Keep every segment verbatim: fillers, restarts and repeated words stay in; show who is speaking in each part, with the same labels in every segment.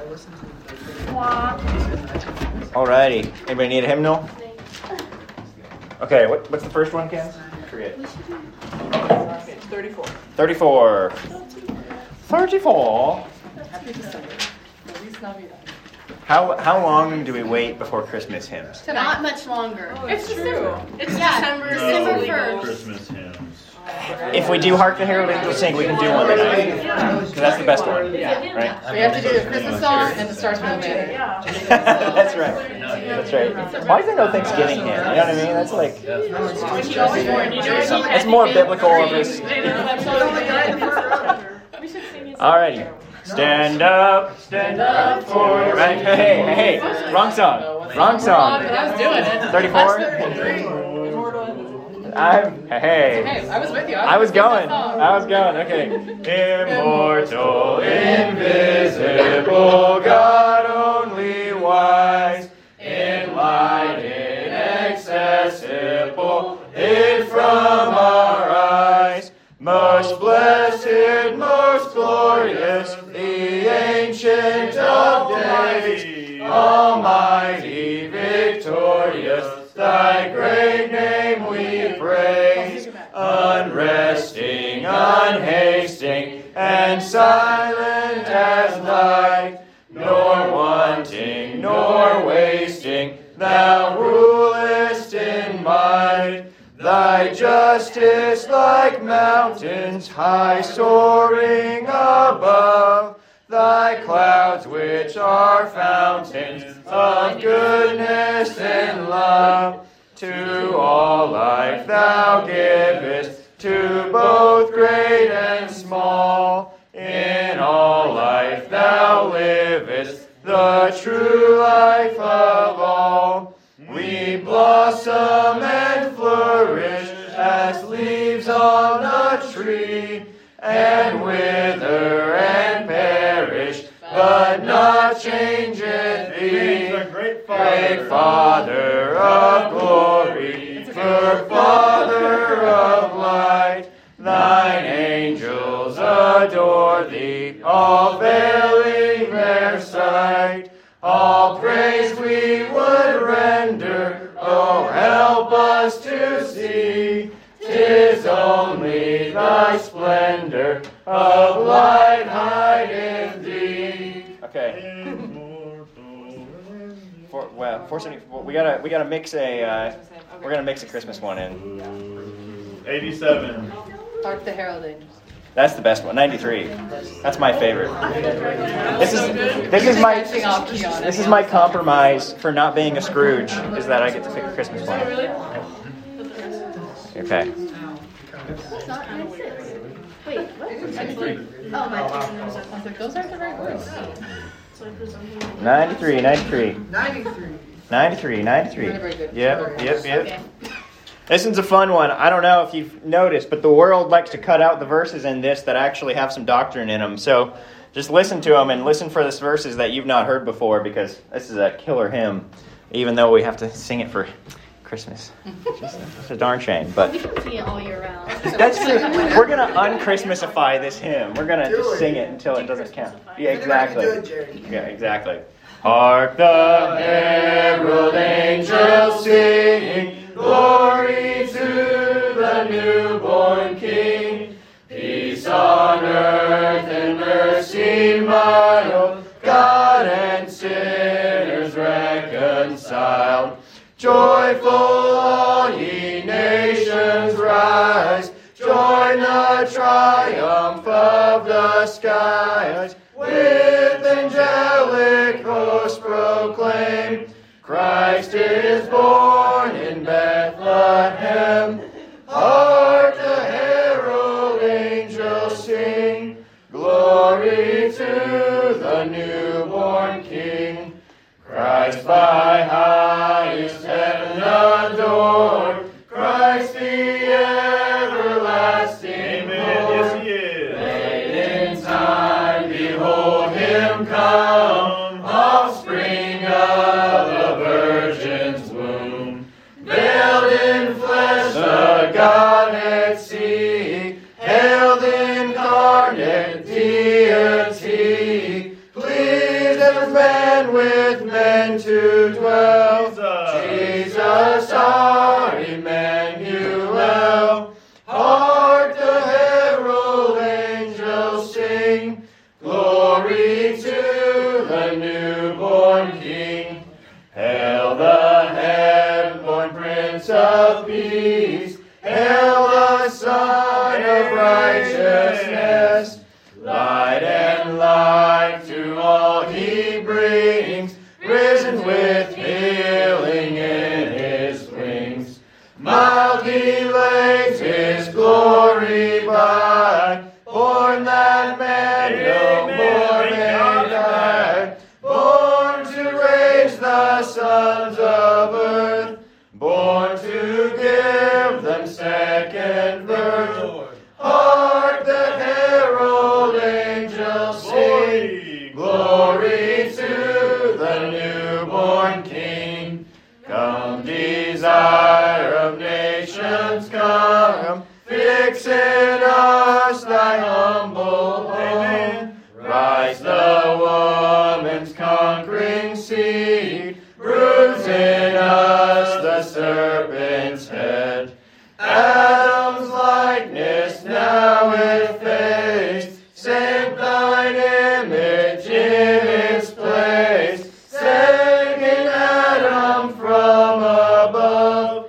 Speaker 1: Alrighty. Anybody need a hymnal? Okay, what, what's the first one, Ken? I forget.
Speaker 2: thirty-four.
Speaker 1: thirty-four. thirty-four. How how long do we wait before Christmas hymns?
Speaker 3: Not much longer.
Speaker 2: Oh, it's true. It's
Speaker 3: Yeah.
Speaker 2: December.
Speaker 3: December
Speaker 2: December
Speaker 3: first.
Speaker 4: Christmas hymns.
Speaker 1: If we do Hark the Herald Angels Sing, we can do one tonight. Because that's the best one.
Speaker 2: Yeah.
Speaker 1: Right?
Speaker 2: We have to do the Christmas song and the Star Spangled Banner. Yeah.
Speaker 1: That's right. That's right. Why is there no Thanksgiving hymn? You know what I mean? That's like, it's more biblical of this. Alrighty. Stand up, stand up for your right. Hey, hey, hey. Wrong song. Wrong song.
Speaker 2: I was doing it.
Speaker 1: thirty-four? I'm, hey.
Speaker 2: Hey, I was with you.
Speaker 1: I was going. I was going. Okay. Immortal, invisible, God only wise, enlightened, accessible, hid from our eyes. Most blessed, most glorious, the Ancient of Days, Almighty, victorious, thy great name we praise, unresting, unhasting, and silent as night, nor wanting, nor wasting, thou rulest in might. Thy justice like mountains high soaring above, thy clouds which are fountains of goodness and love. To all life thou givest, to both great and small. In all life thou livest, the true life of all. We blossom and flourish as leaves on a tree, and wither and perish, but not changeth thee. Great Father of glory, for Father of light, thine angels adore thee, all veiling their sight. All praise we would render, oh help us to see, 'tis only thy splendor of light hideth thee. Okay. For, well, four seventy-four. We gotta we gotta mix a uh, we're gonna mix a Christmas one in.
Speaker 4: eighty-seven.
Speaker 2: Hark the Herald Angels.
Speaker 1: That's the best one. ninety-three. That's my favorite. This is this is my this is my compromise for not being a Scrooge, is that I get to pick a Christmas one. Okay.
Speaker 3: It's not ninety-six. Wait, what? Oh, my.
Speaker 2: Those aren't the right words.
Speaker 1: ninety-three, ninety-three.
Speaker 5: ninety-three.
Speaker 1: ninety-three, ninety-three.
Speaker 2: Very, very good.
Speaker 1: Yep, yep, yep.
Speaker 3: Okay.
Speaker 1: This one's a fun one. I don't know if you've noticed, but the world likes to cut out the verses in this that actually have some doctrine in them. So just listen to them and listen for the verses that you've not heard before, because this is a killer hymn, even though we have to sing it for Christmas. Just, it's a darn shame, but
Speaker 3: We can sing it all year round.
Speaker 1: that's true. We're going to un-Christmasify this hymn. We're going to
Speaker 5: Do
Speaker 1: just
Speaker 5: it.
Speaker 1: sing it until it doesn't count. Yeah,
Speaker 5: Anybody can do
Speaker 1: exactly.
Speaker 5: it, Jerry.
Speaker 1: Yeah, exactly. Hark the herald angels sing, glory to the newborn King. Peace on earth and mercy mild, God and sinners reconciled. Joyful all ye nations rise, join the triumph of the skies. With angelic hosts proclaim, Christ is born in Bethlehem. Hark the herald angels sing, glory to the newborn King. Christ by highest heaven adored, Christ the everlasting Lord. Late in time, behold him come, offspring of the Virgin's womb. Veiled in flesh, the Godhead see, hailed incarnate deity, pleased of men with men to dwell. Jesus, our Emmanuel. Hark the herald angels sing, glory to the newborn King. Hail the heaven-born Prince of Peace. Hail the Son of Righteousness. Light and life to all he brings, risen with healing in his wings. Mild he lays his glory by, born that man no more may die. Born to raise the sons of earth, born to give them second birth. Hark the herald angels sing, glory to the newborn King. Come, desire of nations, come, fix in us thy humble home. Rise the woman's conquering seed, bruise in us the serpent's head. Adam's likeness now effaced, stamp thine image in its place. Second Adam from above,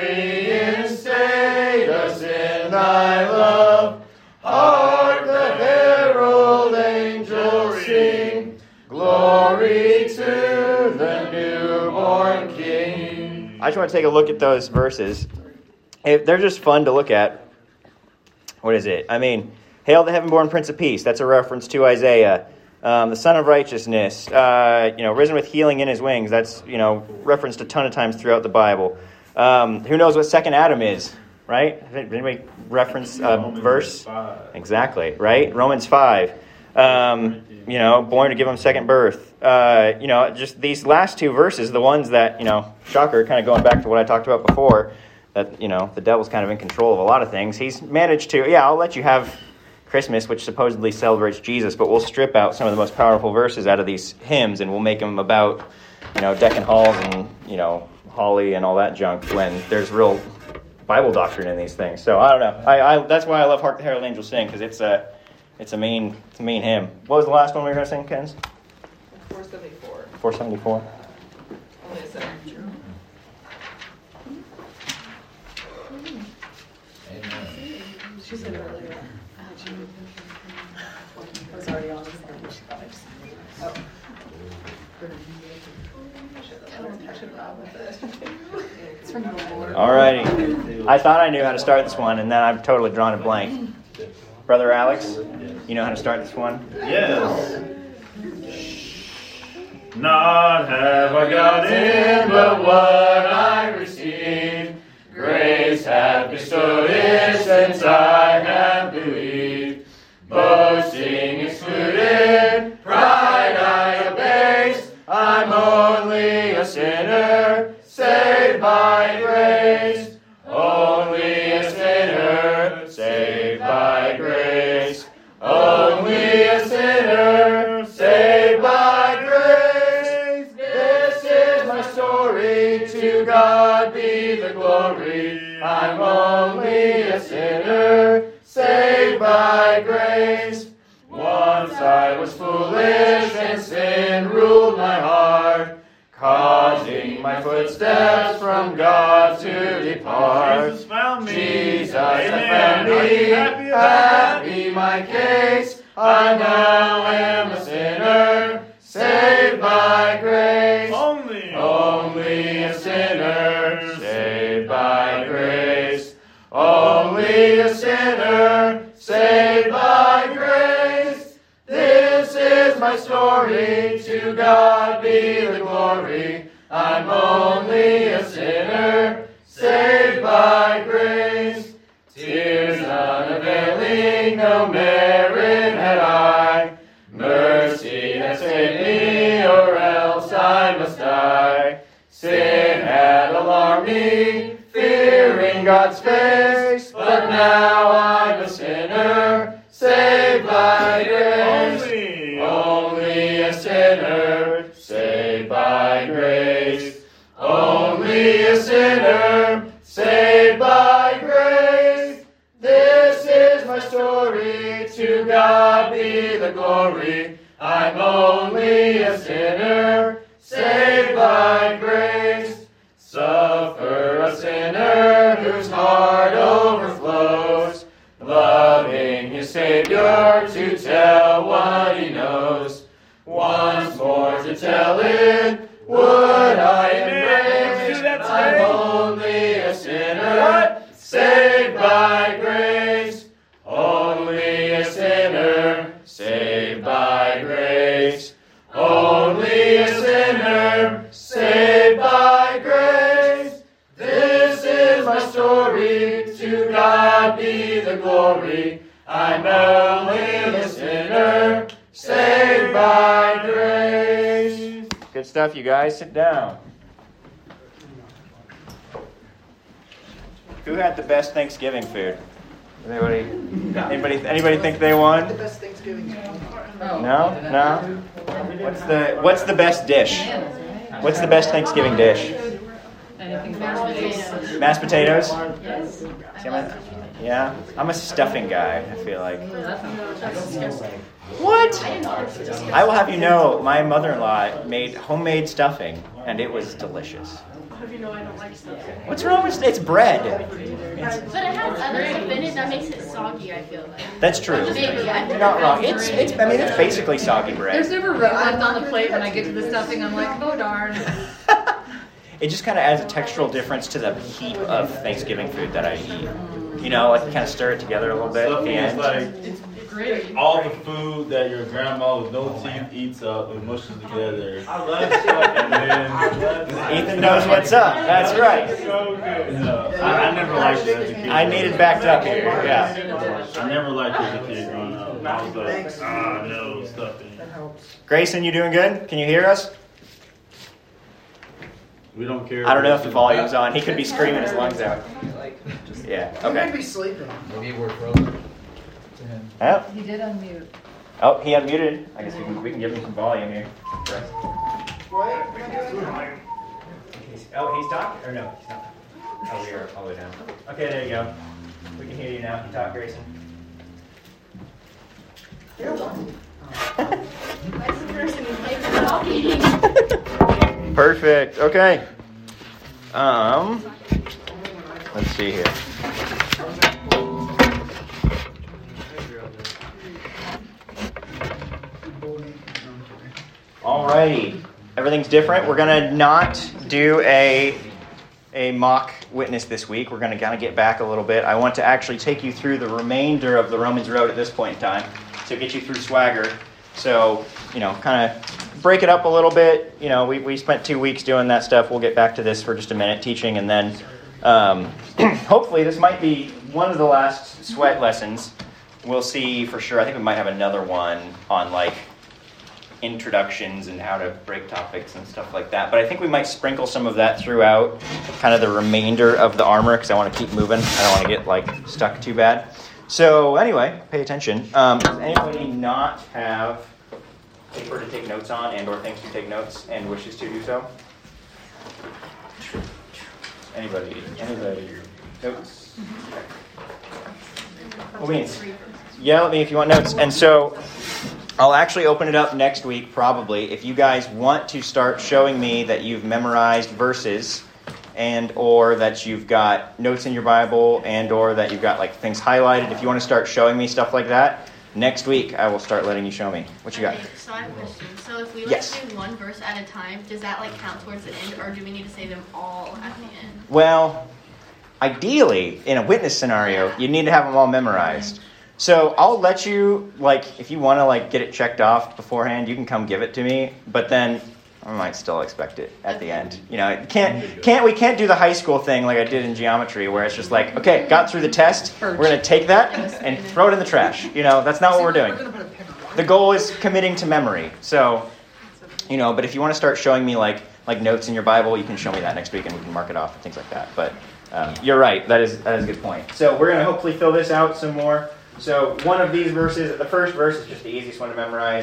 Speaker 1: reinstate us in thy love. Hark the herald angels sing, glory to the newborn King. I just want to take a look at those verses. If they're just fun to look at. What is it? I mean, hail the heaven-born Prince of Peace. That's a reference to Isaiah. Um, the Son of Righteousness. Uh, you know, risen with healing in his wings. That's, you know, referenced a ton of times throughout the Bible. Um, who knows what second Adam is, right? Did anybody reference a verse? Exactly, right? Romans five. Um, you know, born to give him second birth. Uh, you know, just these last two verses, the ones that, you know, shocker, kind of going back to what I talked about before, that, you know, the devil's kind of in control of a lot of things. He's managed to, yeah, I'll let you have Christmas, which supposedly celebrates Jesus, but we'll strip out some of the most powerful verses out of these hymns, and we'll make them about, you know, decking halls and, you know, holly and all that junk when there's real Bible doctrine in these things. So I don't know. I, I that's why I love Hark the Herald Angels Sing, because it's a it's a main it's a main hymn. What was the last one we were going to sing, Kens?
Speaker 2: four seventy-four.
Speaker 1: four seventy-four.
Speaker 2: Only a second. She said earlier. I was already on the phone. She thought I just. Oh. It's from the Lord.
Speaker 1: Alrighty. I thought I knew how to start this one, and then I've totally drawn a blank. Brother Alex, you know how to start this one?
Speaker 4: Yes. Not have I got in, but what I received. Grace hath bestowed it since I have believed. Boasting excluded, pride I abase. I'm only a sinner, saved by grace. Only a sinner, saved by grace. Only a sinner, saved by grace. This is my story, to God be the glory. I'm only a sinner, saved by grace. Once I was foolish and sin ruled my heart, causing my footsteps from God to depart. Jesus found me.
Speaker 1: Jesus
Speaker 4: Amen.
Speaker 1: hath found
Speaker 4: Are
Speaker 1: me.
Speaker 4: you happy about
Speaker 1: Happy my case. I now am a sinner, saved by grace.
Speaker 4: Only.
Speaker 1: Only a sinner, saved by grace. Only a sinner, saved by grace. This is my story, to God be the glory. I'm only a sinner, saved by grace. Tears unavailing, no merit had I. Mercy has saved me, or else I must die. Sin had alarmed me, fearing God's face, but now I'm a sinner, saved by grace.
Speaker 4: Only.
Speaker 1: Only a sinner,
Speaker 4: sinner, saved by grace. Only a sinner, saved by grace. This is my story, to God be the glory. I'm only a sinner, saved by grace. Suffer a sinner whose heart overflows, loving his Savior to tell what he knows. Once more to tell it, would I embrace? I'm only a sinner, saved by grace. Only a sinner, saved by grace. Only a sinner, saved by grace. This is my story, to God be the glory. I'm only a sinner, saved by grace.
Speaker 1: Good stuff, you guys. Sit down. Who had the best Thanksgiving food? Anybody? Anybody? Anybody think they won?
Speaker 5: The best Thanksgiving.
Speaker 1: No, no. What's the What's the best dish? What's the best Thanksgiving dish?
Speaker 2: Anything mashed
Speaker 1: Mashed potatoes.
Speaker 2: Yes.
Speaker 1: See, I'm a- yeah, I'm a stuffing guy. I feel like. What? I will have you know, my mother-in-law made homemade stuffing, and it was delicious.
Speaker 2: How do you know I don't like stuff?
Speaker 1: What's wrong with it's bread?
Speaker 3: But it has other stuff in it that makes it soggy, I feel like.
Speaker 1: That's true.
Speaker 3: Maybe, I
Speaker 1: You're not wrong. It's it's. I mean, it's basically soggy
Speaker 2: There's
Speaker 1: bread.
Speaker 2: never room left on the plate when I get to the stuffing. I'm like, oh darn.
Speaker 1: It just kind of adds a textural difference to the heap of Thanksgiving food that I eat. You know, like you kind of stir it together a little bit at the
Speaker 6: Stuffing is
Speaker 1: end.
Speaker 6: like
Speaker 2: It's great.
Speaker 6: all the food that your grandma with no teeth eats up and mushes together. I love stuffing.
Speaker 1: Ethan knows what's up. That's right.
Speaker 6: So good. Yeah. I, I never liked it as a kid.
Speaker 1: I needed backed up here. Yeah.
Speaker 6: I never liked it as a kid growing up. I was like, ah, no, stuffing.
Speaker 1: Grayson, you doing good? Can you hear us?
Speaker 6: We don't care.
Speaker 1: I don't know if the volume's on. He could be screaming his lungs out. Yeah.
Speaker 5: He might
Speaker 1: Okay.
Speaker 5: be sleeping.
Speaker 7: Maybe we're frozen.
Speaker 1: Oh,
Speaker 2: He did unmute.
Speaker 1: oh, he unmuted. I guess we can we can give him some volume here.
Speaker 5: What?
Speaker 1: He's, oh, he's talking? Or no, he's not. Oh, we are all the way down. Okay, there you go. We can hear you now. You talk, Grayson.
Speaker 3: Where's the person who's like talking?
Speaker 1: Perfect. Okay. Um, let's see here. Alrighty. Everything's different. We're gonna not do a a mock witness this week. We're gonna kind of get back a little bit. I want to actually take you through the remainder of the Romans Road at this point in time, to get you through Swagger. So, you know, kind of break it up a little bit. You know, we, we spent two weeks doing that stuff. We'll get back to this for just a minute, teaching, and then um, hopefully this might be one of the last sweat lessons. We'll see for sure. I think we might have another one on, like, introductions and how to break topics and stuff like that. But I think we might sprinkle some of that throughout kind of the remainder of the armor, because I want to keep moving. I don't want to get, like, stuck too bad. So anyway, pay attention. Um, does anybody not have paper to take notes on and or things to take notes and wishes to do so? Anybody? Anybody? Notes? Well, means yell at me if you want notes. And so I'll actually open it up next week, probably. If you guys want to start showing me that you've memorized verses and or that you've got notes in your Bible and or that you've got like things highlighted, if you want to start showing me stuff like that, next week I will start letting you show me. What you got?
Speaker 3: Okay, so I have a question. So if we like
Speaker 1: Yes.
Speaker 3: do one verse at a time, does that like count towards the end, or do we need to say them all at the end?
Speaker 1: Well, ideally, in a witness scenario, you need to have them all memorized. So I'll let you, like, if you want to like get it checked off beforehand, you can come give it to me. But then I might still expect it at the end. You know, it can't can't we can't do the high school thing like I did in geometry, where it's just like, okay, got through the test, we're gonna take that and throw it in the trash. You know, that's not what we're doing.
Speaker 5: We're gonna put a pin on it.
Speaker 1: The goal is committing to memory. So, you know, but if you want to start showing me like like notes in your Bible, you can show me that next week and we can mark it off and things like that. But um, you're right. That is that is a good point. So we're going to hopefully fill this out some more. So one of these verses, the first verse is just the easiest one to memorize.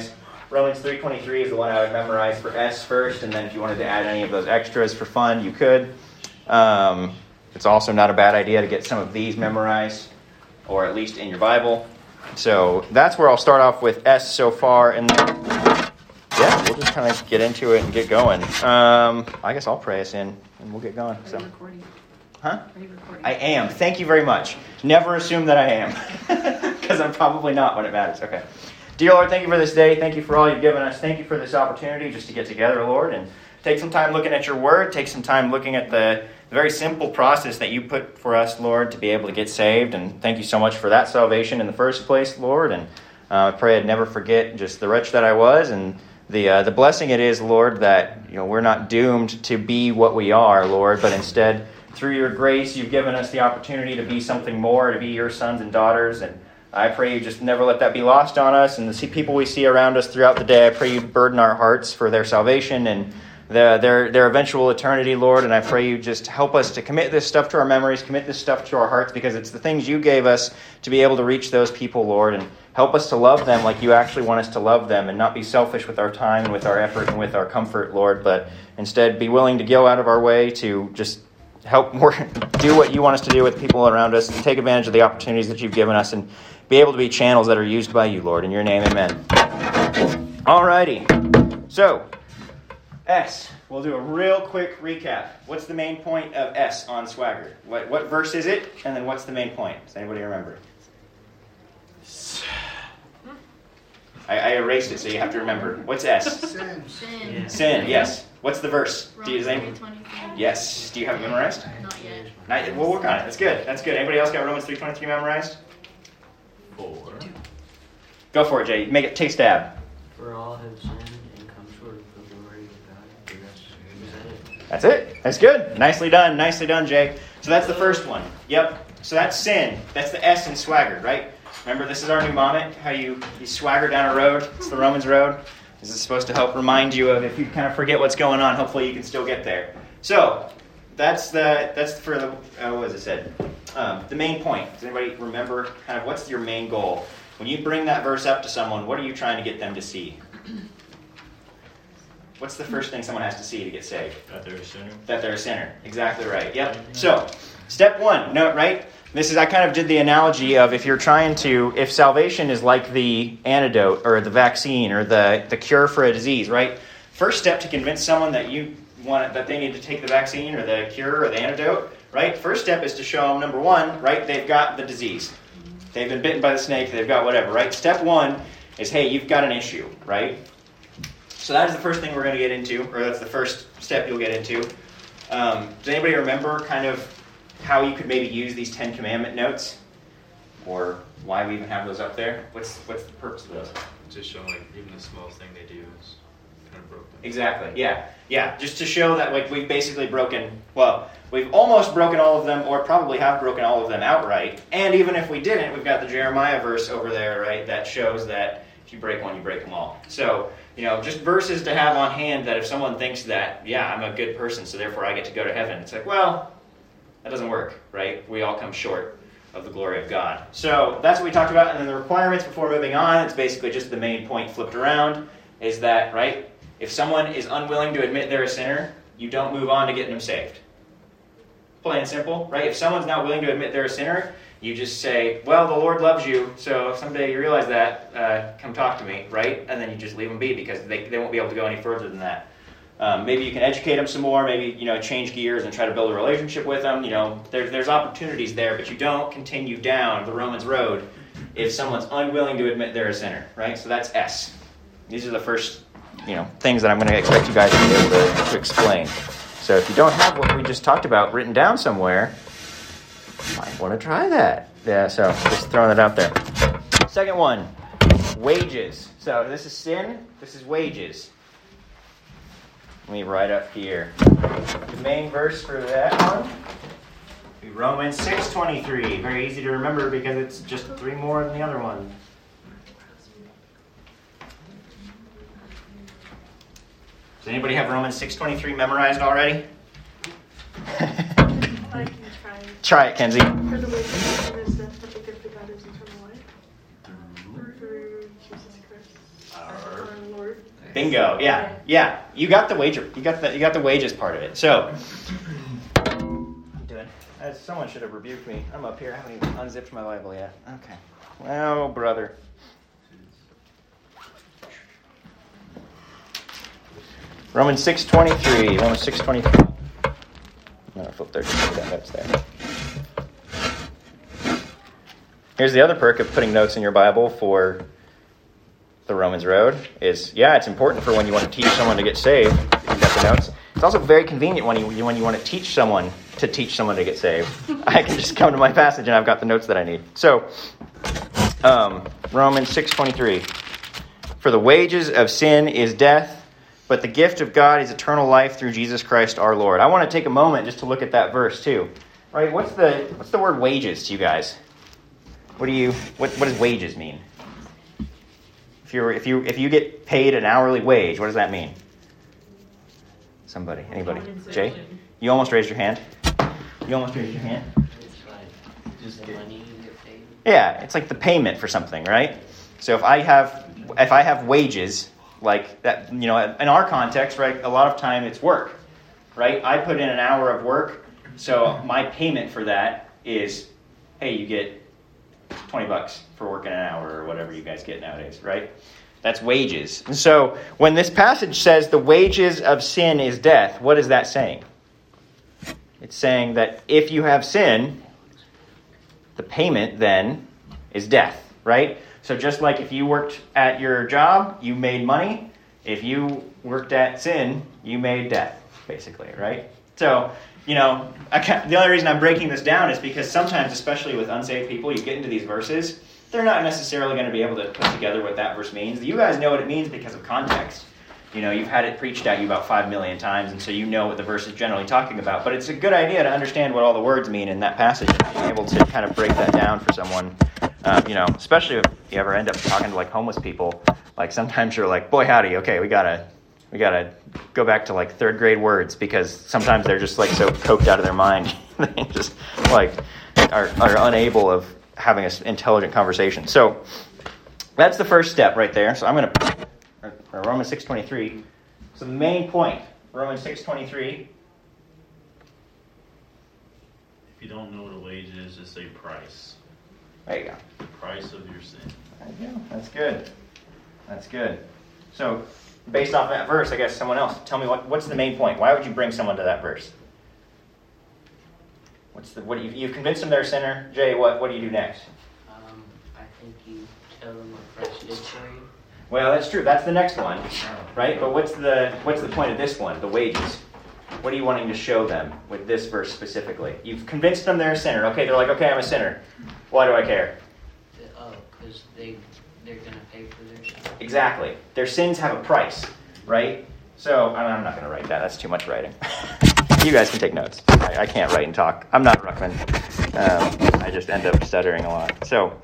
Speaker 1: Romans three twenty-three is the one I would memorize for S first, and then if you wanted to add any of those extras for fun, you could. Um, it's also not a bad idea to get some of these memorized, or at least in your Bible. So that's where I'll start off with S so far, and then, yeah, we'll just kind of get into it and get going. Um, I guess I'll pray us in, and we'll get going.
Speaker 2: Are
Speaker 1: So,
Speaker 2: you recording?
Speaker 1: huh?
Speaker 2: Are you recording?
Speaker 1: I am. Thank you very much. Never assume that I am, because I'm probably not when it matters. Okay. Dear Lord, thank you for this day. Thank you for all you've given us. Thank you for this opportunity just to get together, Lord, and take some time looking at your word. Take some time looking at the very simple process that you put for us, Lord, to be able to get saved. And thank you so much for that salvation in the first place, Lord. And uh, I pray I'd never forget just the wretch that I was, and the uh, the blessing it is, Lord, that you know we're not doomed to be what we are, Lord, but instead, through your grace, you've given us the opportunity to be something more, to be your sons and daughters. And I pray you just never let that be lost on us. And the people we see around us throughout the day, I pray you burden our hearts for their salvation and the, their their eventual eternity, Lord. And I pray you just help us to commit this stuff to our memories, commit this stuff to our hearts, because it's the things you gave us to be able to reach those people, Lord. And help us to love them like you actually want us to love them, and not be selfish with our time and with our effort and with our comfort, Lord, but instead be willing to go out of our way to just help more do what you want us to do with people around us, and take advantage of the opportunities that you've given us, and be able to be channels that are used by you, Lord. In your name, amen. Alrighty. So, S. We'll do a real quick recap. What's the main point of S on Swagger? What what verse is it? And then what's the main point? Does anybody remember? I, I erased it, so you have to remember. What's S?
Speaker 5: Sin.
Speaker 3: Sin.
Speaker 1: Sin, yes. What's the verse? Do you, does
Speaker 3: Romans
Speaker 1: anybody-
Speaker 3: three twenty-three.
Speaker 1: Yes. Do you have it memorized?
Speaker 3: Not yet.
Speaker 1: Not yet. We'll work on it. That's good. That's good. Anybody else got Romans three twenty-three memorized?
Speaker 6: Four.
Speaker 1: Go for it, Jay. Make it. Take a stab.
Speaker 7: For all have sinned and come short of the glory of God. Is that it?
Speaker 1: That's it. That's good. Nicely done. Nicely done, Jay. So that's the first one. Yep. So that's sin. That's the S in Swagger, right? Remember, this is our mnemonic, how you, you swagger down a road. It's the Romans road. This is supposed to help remind you of, if you kind of forget what's going on, hopefully you can still get there. So that's the that's for the, uh, what was it said? Um, the main point. Does anybody remember kind of what's your main goal? When you bring that verse up to someone, what are you trying to get them to see? What's the first thing someone has to see to get saved?
Speaker 6: That they're a sinner.
Speaker 1: That they're a sinner. Exactly right. Yep. So, step one, no, right? This is, I kind of did the analogy of if you're trying to, if salvation is like the antidote or the vaccine or the, the cure for a disease, right? First step to convince someone that you want, that they need to take the vaccine or the cure or the antidote, right? First step is to show them, number one, right, they've got the disease. They've been bitten by the snake, they've got whatever, right? Step one is, hey, you've got an issue, right? So that is the first thing we're going to get into, or that's the first step you'll get into. Um, does anybody remember kind of how you could maybe use these Ten Commandment notes? Or why we even have those up there? What's what's the purpose of those?
Speaker 8: Just showing like even the smallest thing they do is kind of broken.
Speaker 1: Exactly, yeah. Yeah, just to show that like we've basically broken, well, we've almost broken all of them, or probably have broken all of them outright. And even if we didn't, we've got the Jeremiah verse over there, right, that shows that if you break one, you break them all. So, you know, just verses to have on hand that if someone thinks that, yeah, I'm a good person, so therefore I get to go to heaven. It's like, well, that doesn't work, right? We all come short of the glory of God. So that's what we talked about. And then the requirements before moving on, it's basically just the main point flipped around, is that, right, if someone is unwilling to admit they're a sinner, you don't move on to getting them saved. Plain and simple, right? If someone's not willing to admit they're a sinner, you just say, well, the Lord loves you, so if someday you realize that, uh, come talk to me, right? And then you just leave them be, because they, they won't be able to go any further than that. Um, maybe you can educate them some more, maybe, you know, change gears and try to build a relationship with them. You know, there, there's opportunities there, but you don't continue down the Romans road if someone's unwilling to admit they're a sinner, right? So that's S. These are the first, you know, things that I'm going to expect you guys to be able to, to explain. So if you don't have what we just talked about written down somewhere, you might want to try that. Yeah, so just throwing it out there. Second one, wages. So this is sin, this is wages. Let me write up here. The main verse for that one would be Romans six twenty-three. Very easy to remember because it's just three more than the other one. Does anybody have Romans six twenty-three memorized already?
Speaker 9: I can try.
Speaker 1: Try it, Kenzie.
Speaker 9: For the wages of sin is death, but the gift of God is eternal life. Through Jesus Christ, our Lord.
Speaker 1: Bingo. Yeah, yeah. You got the wager. You got the you got the wages part of it. So, I'm doing. Uh, someone should have rebuked me. I'm up here. I haven't even unzipped my Bible yet. Okay. Well, brother. Romans six twenty-three. Romans six twenty-three. No, flip there. Just put that notes there. Here's the other perk of putting notes in your Bible for the Romans Road is, yeah, it's important for when you want to teach someone to get saved. You've got the notes. It's also very convenient when you when you want to teach someone to teach someone to get saved. I can just come to my passage and I've got the notes that I need. So, um, Romans six twenty-three. For the wages of sin is death, but the gift of God is eternal life through Jesus Christ our Lord. I want to take a moment just to look at that verse too. Right? What's the what's the word wages to you guys? What do you what what does wages mean? If you if you if you get paid an hourly wage, what does that mean? Somebody, anybody? Jay, you almost raised your hand. You almost raised your hand.
Speaker 7: It's like just the money you get paid.
Speaker 1: Yeah, it's like the payment for something, right? So if I have if I have wages like that, you know, in our context, right? A lot of time it's work, right? I put in an hour of work, so my payment for that is, hey, you get twenty bucks for working an hour or whatever you guys get nowadays, right? That's wages. And so when this passage says the wages of sin is death, what is that saying? It's saying that if you have sin, the payment then is death, right? So just like if you worked at your job, you made money. If you worked at sin, you made death, basically, right? So, you know, I can't, the only reason I'm breaking this down is because sometimes, especially with unsaved people, you get into these verses, they're not necessarily going to be able to put together what that verse means. You guys know what it means because of context. You know, you've had it preached at you about five million times, and so you know what the verse is generally talking about. But it's a good idea to understand what all the words mean in that passage and be able to kind of break that down for someone. Uh, you know, especially if you ever end up talking to like homeless people. Like sometimes you're like, boy, howdy, okay, we gotta we gotta go back to like third grade words because sometimes they're just like so coked out of their mind, they just like are are unable of having an intelligent conversation. So that's the first step right there. So I'm gonna or Romans six twenty-three. So the main point, Romans six twenty-three.
Speaker 6: If you don't know what a wage is, just say price.
Speaker 1: There you go.
Speaker 6: The price of your sin.
Speaker 1: There you go. That's good. That's good. So, based off that verse, I guess someone else, tell me what, what's the main point? Why would you bring someone to that verse? What's the what? You, you've convinced them they're a sinner. Jay, what what do you do next?
Speaker 7: Um, I think you tell them what Christ did for you.
Speaker 1: Well, that's true. That's the next one, right? But what's the what's the point of this one? The wages. What are you wanting to show them with this verse specifically? You've convinced them they're a sinner. Okay, they're like, okay, I'm a sinner. Why do I care?
Speaker 7: Oh, because they, they're going to pay for their sin.
Speaker 1: Exactly. Their sins have a price, right? So, I'm not going to write that. That's too much writing. You guys can take notes. I, I can't write and talk. I'm not Ruckman. Um, I just end up stuttering a lot. So,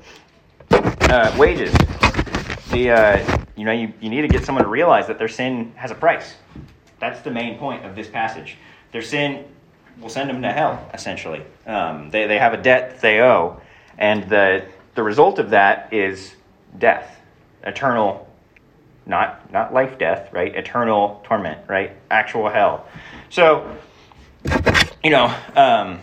Speaker 1: uh, wages. The uh, you know, you, you need to get someone to realize that their sin has a price. That's the main point of this passage. Their sin will send them to hell, essentially. Um, they, they have a debt they owe. And the the result of that is death. Eternal, not not life death, right? Eternal torment, right? Actual hell. So, you know, um,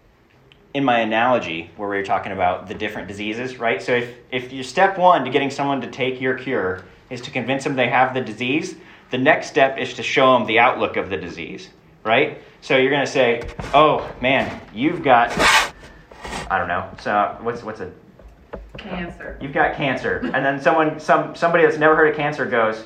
Speaker 1: in my analogy where we were talking about the different diseases, right? So if, if your step one to getting someone to take your cure is to convince them they have the disease, the next step is to show them the outlook of the disease, right? So you're going to say, oh, man, you've got... I don't know. So what's what's a
Speaker 2: Cancer.
Speaker 1: You've got cancer, and then someone, some somebody that's never heard of cancer goes,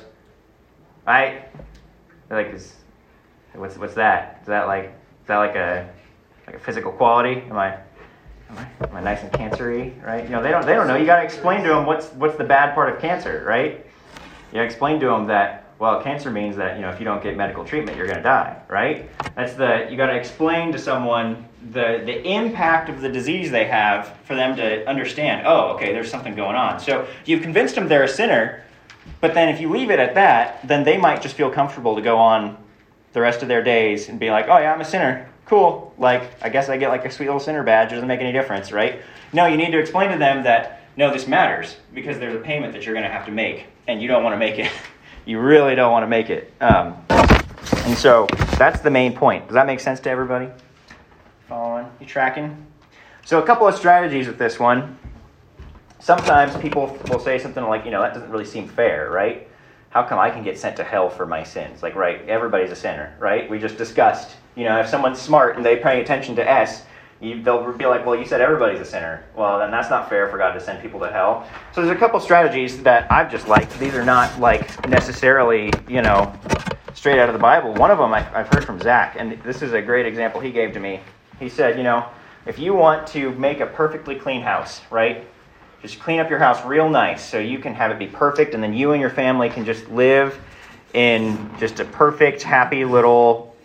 Speaker 1: right? They're like, is, what's what's that? Is that like is that like a like a physical quality? Am I am I, am I nice and cancer-y, right? You know, they don't they don't know. You got to explain to them what's what's the bad part of cancer, right? You explain to them that. Well, cancer means that, you know, if you don't get medical treatment, you're going to die, right? That's the, you got to explain to someone the, the impact of the disease they have for them to understand, oh, okay, there's something going on. So you've convinced them they're a sinner, but then if you leave it at that, then they might just feel comfortable to go on the rest of their days and be like, oh, yeah, I'm a sinner. Cool. Like, I guess I get like a sweet little sinner badge. It doesn't make any difference, right? No, you need to explain to them that, no, this matters because there's a payment that you're going to have to make, and you don't want to make it. you really don't want to make it. Um, and so that's the main point. Does that make sense to everybody? Following? You tracking? So a couple of strategies with this one. Sometimes people will say something like, you know, that doesn't really seem fair, right? How come I can get sent to hell for my sins? Like, right, everybody's a sinner, right? We just discussed, you know, if someone's smart and they pay attention to S, you, they'll be like, well, you said everybody's a sinner. Well, then that's not fair for God to send people to hell. So there's a couple strategies that I've just liked. These are not, like, necessarily, you know, straight out of the Bible. One of them I, I've heard from Zach, and this is a great example he gave to me. He said, you know, if you want to make a perfectly clean house, right? Just clean up your house real nice so you can have it be perfect, and then you and your family can just live in just a perfect, happy little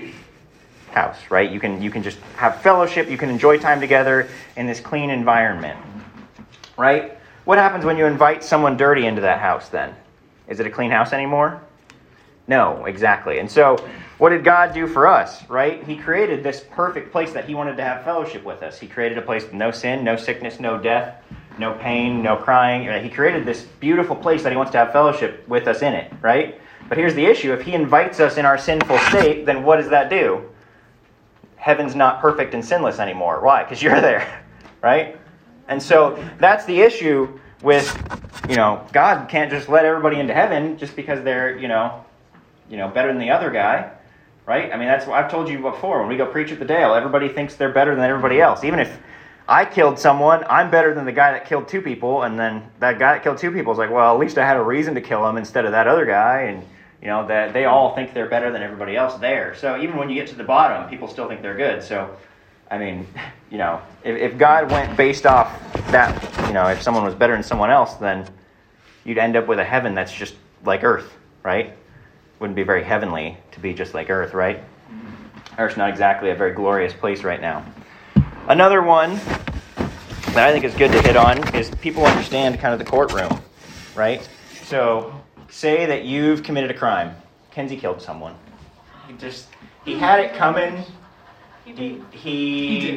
Speaker 1: house, right? You can you can just have fellowship, you can enjoy time together in this clean environment, right? What happens when you invite someone dirty into that house then? Is it a clean house anymore? No, exactly. And so what did God do for us, right? He created this perfect place that he wanted to have fellowship with us. He created a place with no sin, no sickness, no death, no pain, no crying. He created this beautiful place that he wants to have fellowship with us in it, right? But here's the issue. If he invites us in our sinful state, then what does that do? Heaven's not perfect and sinless anymore. Why? Because you're there, right? And so that's the issue with, you know, God can't just let everybody into heaven just because they're, you know, you know, better than the other guy, right? I mean, that's what I've told you before. When we go preach at the Dale, everybody thinks they're better than everybody else. Even if I killed someone, I'm better than the guy that killed two people, and then that guy that killed two people is like, well, at least I had a reason to kill him instead of that other guy, and you know that they all think they're better than everybody else there. So even when you get to the bottom, people still think they're good. So, I mean, you know, if, if God went based off that, you know, if someone was better than someone else, then you'd end up with a heaven that's just like Earth, right? Wouldn't be very heavenly to be just like Earth, right? Earth's not exactly a very glorious place right now. Another one that I think is good to hit on is people understand kind of the courtroom, right? So say that you've committed a crime. Kenzie killed someone. He just, he had it coming. He he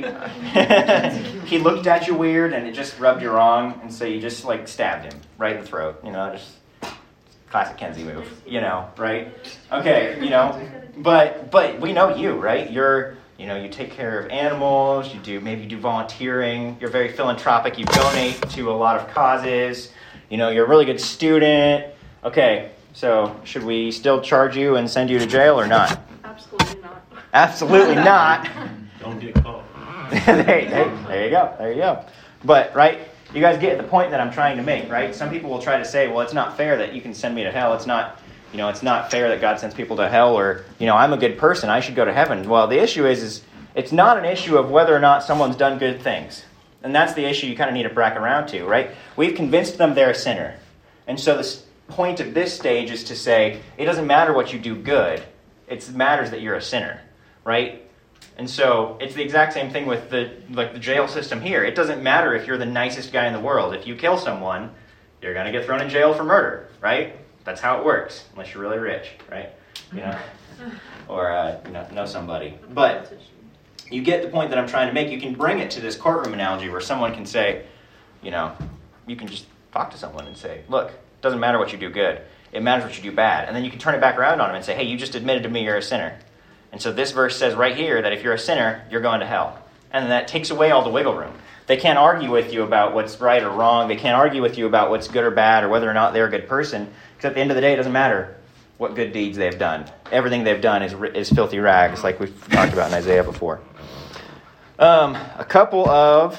Speaker 1: he looked at you weird and it just rubbed you wrong, and so you just like stabbed him right in the throat. You know, just classic Kenzie move. You know, right? Okay, you know, but but we know you, right? You're You know, you take care of animals, you do, maybe you do volunteering, you're very philanthropic, you donate to a lot of causes, you know, you're a really good student. Okay, so should we still charge you and send you to jail or not?
Speaker 9: Absolutely not.
Speaker 1: Absolutely not.
Speaker 6: Don't get caught.
Speaker 1: hey, hey, there you go, there you go. But, right, you guys get the point that I'm trying to make, right? Some people will try to say, well, it's not fair that you can send me to hell, it's not... You know, it's not fair that God sends people to hell, or, you know, I'm a good person, I should go to heaven. Well, the issue is, is it's not an issue of whether or not someone's done good things. And that's the issue you kind of need to bracket around to, right? We've convinced them they're a sinner. And so the point of this stage is to say, it doesn't matter what you do good. It matters that you're a sinner, right? And so it's the exact same thing with the like the jail system here. It doesn't matter if you're the nicest guy in the world. If you kill someone, you're going to get thrown in jail for murder, right? That's how it works, unless you're really rich, right? You know, or uh, you know, know somebody. But you get the point that I'm trying to make. You can bring it to this courtroom analogy where someone can say, you know, you can just talk to someone and say, look, it doesn't matter what you do good. It matters what you do bad. And then you can turn it back around on them and say, hey, you just admitted to me you're a sinner. And so this verse says right here that if you're a sinner, you're going to hell. And that takes away all the wiggle room. They can't argue with you about what's right or wrong. They can't argue with you about what's good or bad or whether or not they're a good person. Because at the end of the day, it doesn't matter what good deeds they've done. Everything they've done is is filthy rags, like we've talked about in Isaiah before. Um, a couple of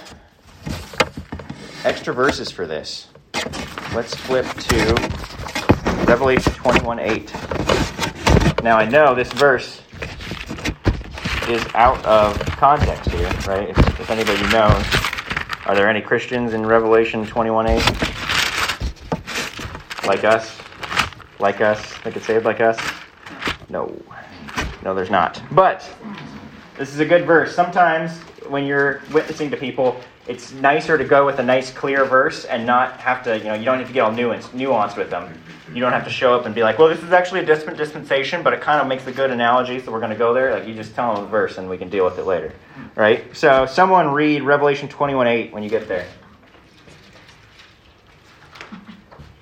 Speaker 1: extra verses for this. Let's flip to Revelation twenty-one eight. Now, I know this verse is out of context here, right? If, if anybody knows, are there any Christians in Revelation twenty-one eight? Like us? Like us? They get saved like us? No. No, there's not. But this is a good verse. Sometimes when you're witnessing to people, it's nicer to go with a nice, clear verse and not have to, you know, you don't have to get all nuanced, nuanced with them. You don't have to show up and be like, well, this is actually a different dispensation, but it kind of makes a good analogy, so we're going to go there. Like, you just tell them the verse and we can deal with it later. Right? So someone read Revelation twenty-one eight when you get there.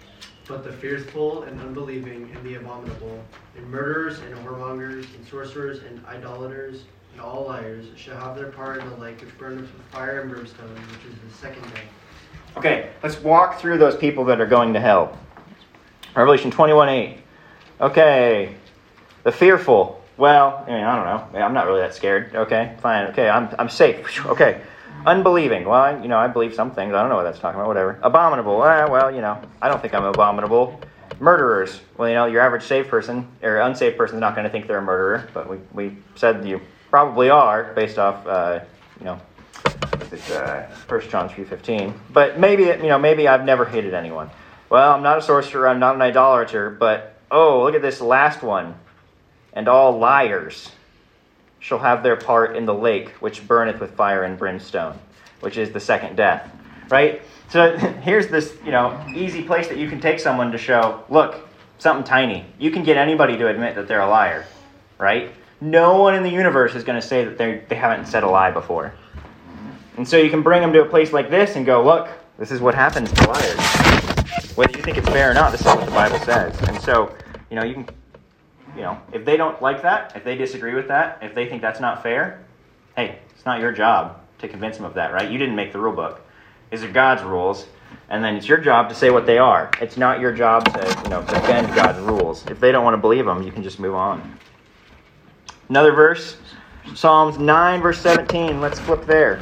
Speaker 7: But the fearful and unbelieving and the abominable, and murderers and whoremongers and sorcerers and idolaters and all liars shall have their part in the lake which burneth with fire and brimstone, which is the second death.
Speaker 1: Okay, let's walk through those people that are going to hell. Revelation twenty-one eight. Okay, the fearful. Well, I mean, I don't know. I'm not really that scared. Okay, fine. Okay, I'm I'm safe. Okay. Unbelieving. Well, I, you know, I believe some things. I don't know what that's talking about. Whatever. Abominable. Ah, well, you know, I don't think I'm abominable. Murderers. Well, you know, your average saved person or unsaved person is not going to think they're a murderer, but we we said you probably are based off, uh, you know, it's uh, First John three fifteen. But maybe, you know, maybe I've never hated anyone. Well, I'm not a sorcerer. I'm not an idolater. But oh, look at this last one. And all liars shall have their part in the lake which burneth with fire and brimstone, which is the second death, right? So here's this, you know, easy place that you can take someone to show, look, something tiny. You can get anybody to admit that they're a liar, right? No one in the universe is going to say that they they haven't said a lie before. And so you can bring them to a place like this and go, look, this is what happens to liars. Whether you think it's fair or not, this is what the Bible says. And so, you know, you can... You know, if they don't like that, if they disagree with that, if they think that's not fair, hey, it's not your job to convince them of that, right? You didn't make the rule book. These are God's rules, and then it's your job to say what they are. It's not your job to, you know, defend God's rules. If they don't want to believe them, you can just move on. Another verse, Psalms nine, verse seventeen. Let's flip there.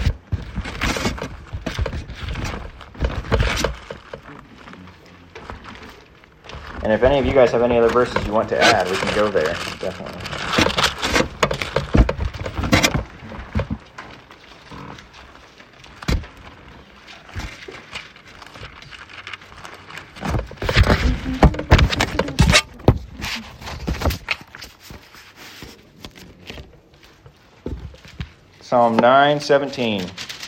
Speaker 1: And if any of you guys have any other verses you want to add, we can go there, definitely. Psalm nine seventeen.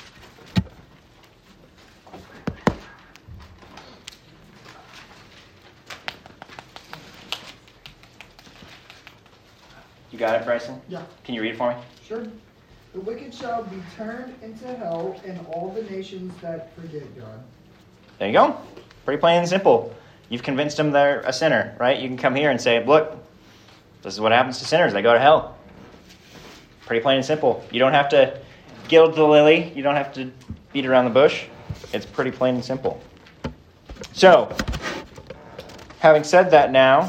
Speaker 1: You got it, Bryson?
Speaker 5: Yeah.
Speaker 1: Can you read it for me?
Speaker 5: Sure. The wicked shall be turned into hell, and all the nations that forget God.
Speaker 1: There you go. Pretty plain and simple. You've convinced them they're a sinner, right? You can come here and say, look, this is what happens to sinners. They go to hell. Pretty plain and simple. You don't have to gild the lily. You don't have to beat around the bush. It's pretty plain and simple. So, having said that now,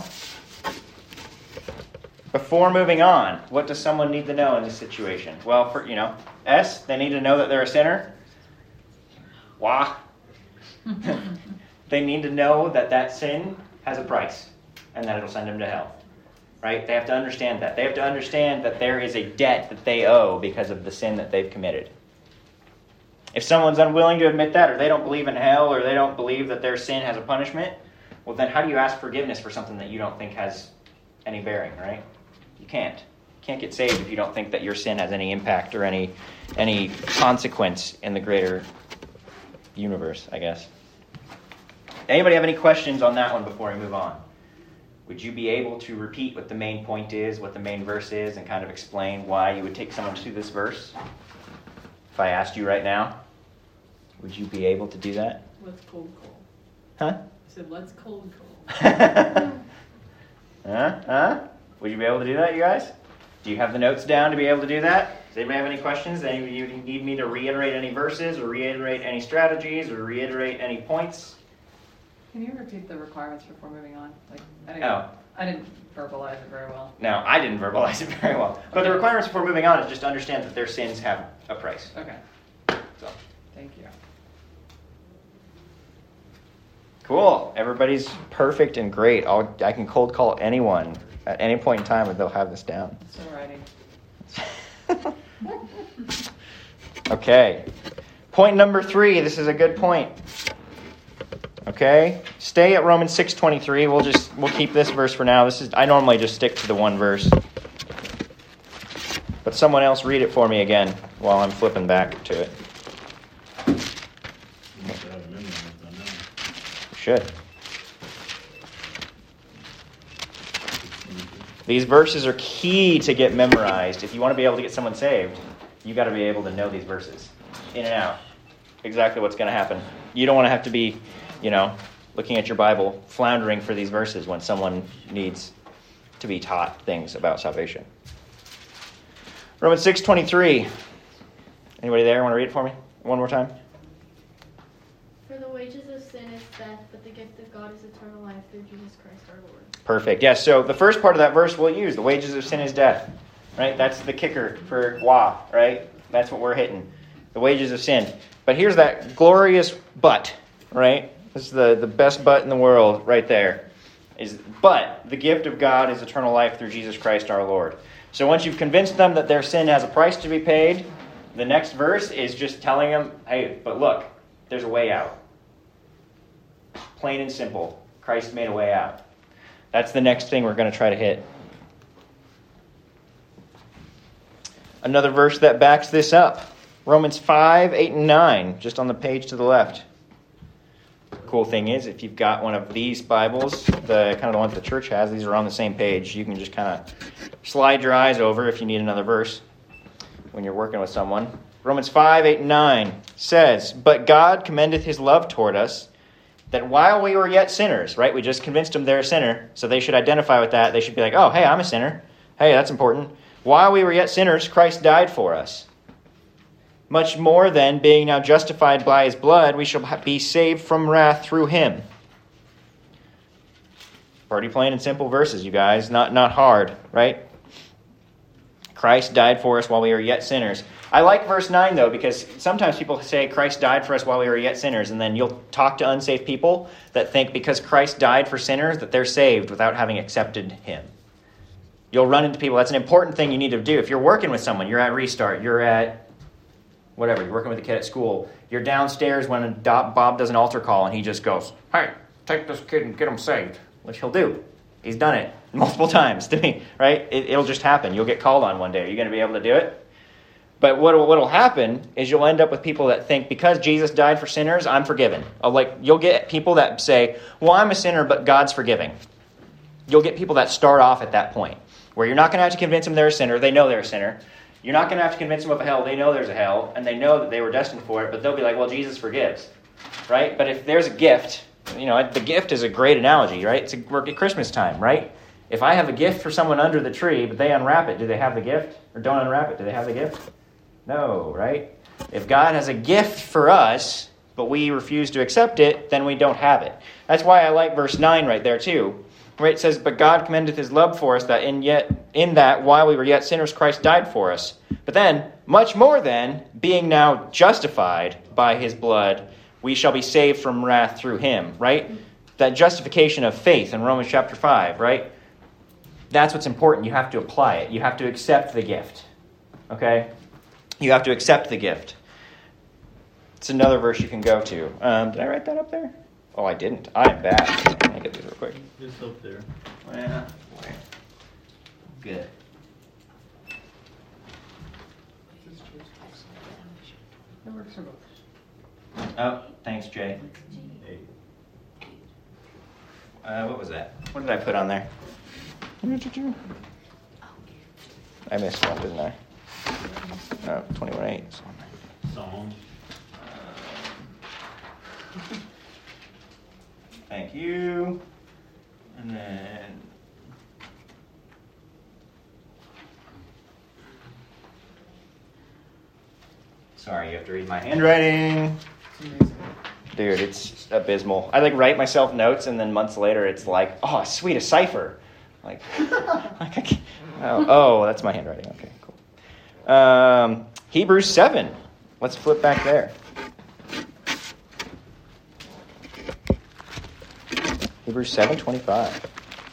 Speaker 1: before moving on, what does someone need to know in this situation? Well, for, you know, S, they need to know that they're a sinner. Wah. They need to know that that sin has a price and that it'll send them to hell. Right? They have to understand that. They have to understand that there is a debt that they owe because of the sin that they've committed. If someone's unwilling to admit that, or they don't believe in hell, or they don't believe that their sin has a punishment, well, then how do you ask forgiveness for something that you don't think has any bearing, right? You can't. You can't get saved if you don't think that your sin has any impact or any any consequence in the greater universe, I guess. Anybody have any questions on that one before we move on? Would you be able to repeat what the main point is, what the main verse is, and kind of explain why you would take someone to this verse? If I asked you right now, would you be able to do that?
Speaker 2: Let's cold call.
Speaker 1: Huh?
Speaker 2: I said, let's cold call.
Speaker 1: huh? Huh? Would you be able to do that, you guys? Do you have the notes down to be able to do that? Does anybody have any questions? Any of you need me to reiterate any verses, or reiterate any strategies, or reiterate any points?
Speaker 2: Can you repeat the requirements before moving on? Like, I didn't,
Speaker 1: Oh.
Speaker 2: I didn't verbalize it very well.
Speaker 1: No, I didn't verbalize it very well. But the requirements before moving on is just understand that their sins have a price.
Speaker 2: Okay.
Speaker 1: So,
Speaker 2: Thank you.
Speaker 1: cool. Everybody's perfect and great. I'll, I can cold call anyone at any point in time and they'll have this down.
Speaker 2: Alrighty.
Speaker 1: Okay. Point number three. This is a good point. Okay. Stay at Romans six twenty-three. We'll just we'll keep this verse for now. This is I normally just stick to the one verse. But someone else read it for me again while I'm flipping back to it. You should. These verses are key to get memorized. If you want to be able to get someone saved, you got to be able to know these verses in and out. Exactly what's going to happen. You don't want to have to be, you know, looking at your Bible, floundering for these verses when someone needs to be taught things about salvation. Romans six twenty-three. Anybody there want to read it for me one more time?
Speaker 3: For the wages of sin is death, but the gift of God is eternal life through Jesus Christ our Lord.
Speaker 1: Perfect. Yes, so the first part of that verse we'll use. The wages of sin is death. Right? That's the kicker for wah, right? That's what we're hitting. The wages of sin. But here's that glorious but, right? This is the, the best but in the world right there. Is but the gift of God is eternal life through Jesus Christ our Lord. So once you've convinced them that their sin has a price to be paid, the next verse is just telling them, hey, but look, there's a way out. Plain and simple. Christ made a way out. That's the next thing we're going to try to hit. Another verse that backs this up. Romans five, eight, and nine, just on the page to the left. Cool thing is, if you've got one of these Bibles, the kind of the ones the church has, these are on the same page. You can just kind of slide your eyes over if you need another verse when you're working with someone. Romans five, eight, and nine says, But God commendeth his love toward us, that while we were yet sinners, right? We just convinced them they're a sinner, so they should identify with that. They should be like, oh, hey, I'm a sinner. Hey, that's important. While we were yet sinners, Christ died for us. Much more then, being now justified by his blood, we shall be saved from wrath through him. Pretty plain and simple verses, you guys. Not, not hard, right? Christ died for us while we were yet sinners. I like verse nine, though, because sometimes people say Christ died for us while we were yet sinners, and then you'll talk to unsafe people that think because Christ died for sinners that they're saved without having accepted him. You'll run into people. That's an important thing you need to do. If you're working with someone, you're at Restart, you're at whatever, you're working with a kid at school, you're downstairs when Bob does an altar call and he just goes, hey, take this kid and get him saved, which he'll do. He's done it multiple times to me, right? It, it'll just happen. You'll get called on one day. Are you going to be able to do it? But what will happen is you'll end up with people that think because Jesus died for sinners, I'm forgiven. Like you'll get people that say, well, I'm a sinner, but God's forgiving. You'll get people that start off at that point where you're not going to have to convince them they're a sinner. They know they're a sinner. You're not going to have to convince them of a hell. They know there's a hell, and they know that they were destined for it, but they'll be like, well, Jesus forgives, right? But if there's a gift, you know, the gift is a great analogy, right? It's a, we're at Christmas time, right? If I have a gift for someone under the tree, but they unwrap it, do they have the gift? Or don't unwrap it, do they have the gift? No, right? If God has a gift for us, but we refuse to accept it, then we don't have it. That's why I like verse nine right there, too. Where it says, but God commendeth his love for us, that in yet in that while we were yet sinners, Christ died for us. But then, much more than, being now justified by his blood, we shall be saved from wrath through him, right? That justification of faith in Romans chapter five, right? That's what's important. You have to apply it. You have to accept the gift, okay? You have to accept the gift. It's another verse you can go to. Um, did I write that up there? Oh, I didn't. I am bad. Let me get these real quick.
Speaker 6: It's up there.
Speaker 1: Yeah. Good.
Speaker 5: That works for both.
Speaker 1: Oh, thanks, Jay.
Speaker 6: Hey.
Speaker 1: Uh, what was that? What did I put on there? I missed one, didn't I? Oh, twenty-one eight.
Speaker 6: Song.
Speaker 1: Thank you. And then... Sorry, you have to read my handwriting. Dude, it's abysmal. I like write myself notes and then months later it's like, oh, sweet, a cipher. Like, like I can't, oh, oh, that's my handwriting. Okay, cool. Um, Hebrews seven. Let's flip back there. Hebrews seven twenty-five.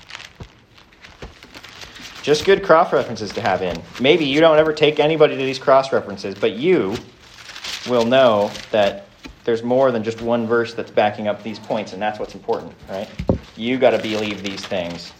Speaker 1: Just good cross references to have in. Maybe you don't ever take anybody to these cross references, but you will know that there's more than just one verse that's backing up these points, and that's what's important, right? You got to believe these things.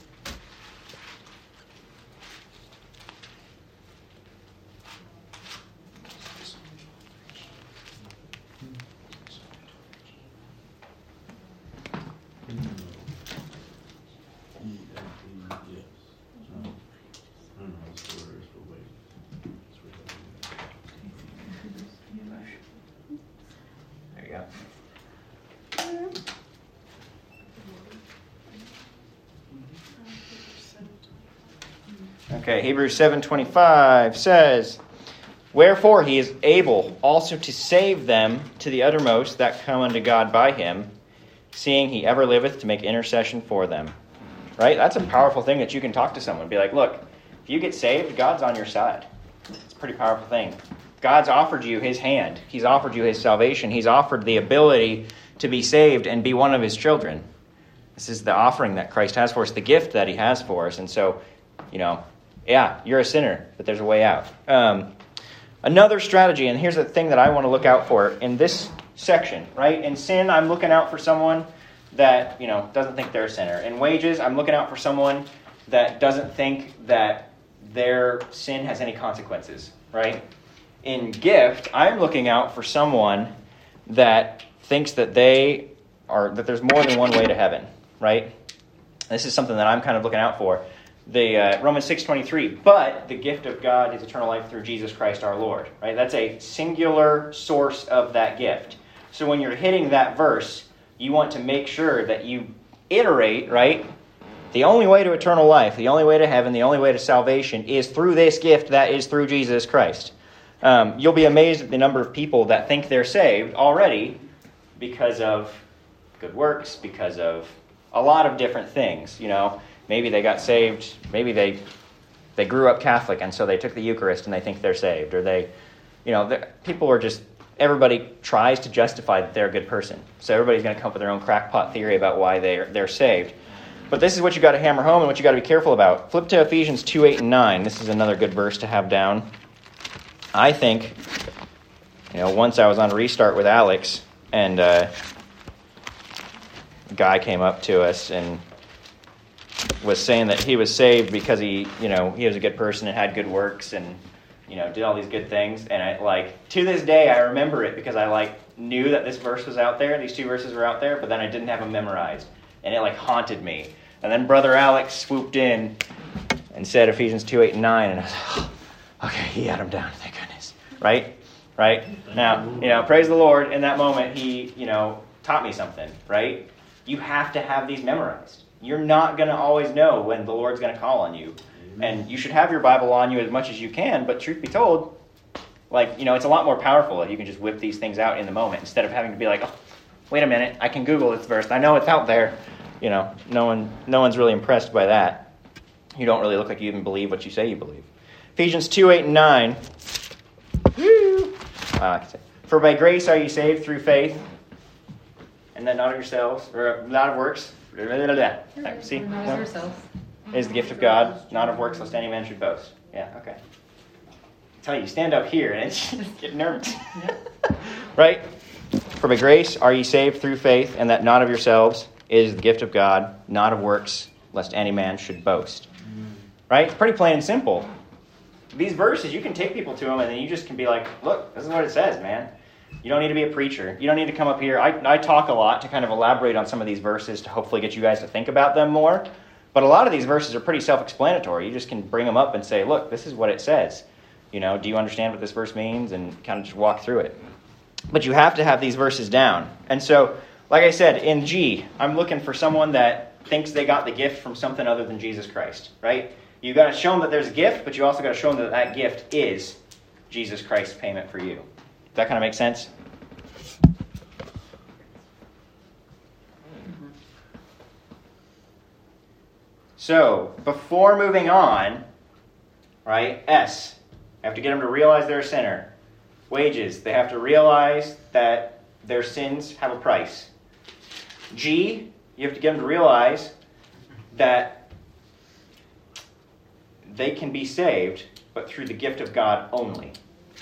Speaker 1: Okay, Hebrews seven twenty-five says, "Wherefore he is able also to save them to the uttermost that come unto God by him, seeing he ever liveth to make intercession for them." Right? That's a powerful thing that you can talk to someone. Be like, look, if you get saved, God's on your side. It's a pretty powerful thing. God's offered you his hand. He's offered you his salvation. He's offered the ability to be saved and be one of his children. This is the offering that Christ has for us, the gift that he has for us. And so, you know, yeah, you're a sinner, but there's a way out. Um, another strategy, and here's the thing that I want to look out for in this section, right? In sin, I'm looking out for someone that, you know, doesn't think they're a sinner. In wages, I'm looking out for someone that doesn't think that their sin has any consequences, right? In gift, I'm looking out for someone that thinks that they are, that there's more than one way to heaven, right? This is something that I'm kind of looking out for. The uh, Romans six twenty-three, "But the gift of God is eternal life through Jesus Christ our Lord," right? That's a singular source of that gift. So when you're hitting that verse, you want to make sure that you iterate, right? The only way to eternal life, the only way to heaven, the only way to salvation is through this gift that is through Jesus Christ. Um, you'll be amazed at the number of people that think they're saved already because of good works, because of a lot of different things. You know, maybe they got saved, maybe they they grew up Catholic and so they took the Eucharist and they think they're saved, or they, you know, people are just, everybody tries to justify that they're a good person. So everybody's going to come up with their own crackpot theory about why they're they're saved. But this is what you got to hammer home and what you got to be careful about. Flip to Ephesians two, eight, and nine. This is another good verse to have down. I think, you know, once I was on Restart with Alex, and uh, a guy came up to us and was saying that he was saved because he, you know, he was a good person and had good works and, you know, did all these good things. And I, like, to this day, I remember it because I, like, knew that this verse was out there, these two verses were out there, but then I didn't have them memorized. And it, like, haunted me. And then Brother Alex swooped in and said Ephesians two, eight, and nine, and I was like, oh, okay, he had them down, thank goodness. Right? Right? Now, you know, praise the Lord, in that moment, he, you know, taught me something, right? You have to have these memorized. You're not going to always know when the Lord's going to call on you. And you should have your Bible on you as much as you can, but truth be told, like, you know, it's a lot more powerful if you can just whip these things out in the moment instead of having to be like, oh, wait a minute, I can Google this verse. I know it's out there. You know, no one, no one's really impressed by that. You don't really look like you even believe what you say you believe. Ephesians two, eight, and nine. Woo! Uh, "For by grace are you saved through faith, and that not of yourselves, or not of works." Blah, blah, blah, blah. See?
Speaker 2: Not
Speaker 1: No?
Speaker 2: of yourselves.
Speaker 1: It is the gift of God, not of works, lest any man should boast. Yeah, okay. I tell you, stand up here and it's just get nervous. Right? "For by grace are ye saved through faith, and that not of yourselves is the gift of God, not of works, lest any man should boast." Right? It's pretty plain and simple. These verses, you can take people to them and then you just can be like, look, this is what it says, man. You don't need to be a preacher. You don't need to come up here. I, I talk a lot to kind of elaborate on some of these verses to hopefully get you guys to think about them more. But a lot of these verses are pretty self-explanatory. You just can bring them up and say, look, this is what it says. You know, do you understand what this verse means? And kind of just walk through it. But you have to have these verses down. And so, like I said, in G, I'm looking for someone that thinks they got the gift from something other than Jesus Christ, right? You've got to show them that there's a gift, but you also got to show them that that gift is Jesus Christ's payment for you. Does that kind of make sense? Mm-hmm. So, before moving on, right, S, you have to get them to realize they're a sinner. Wages, they have to realize that their sins have a price. G, you have to get them to realize that they can be saved, but through the gift of God only.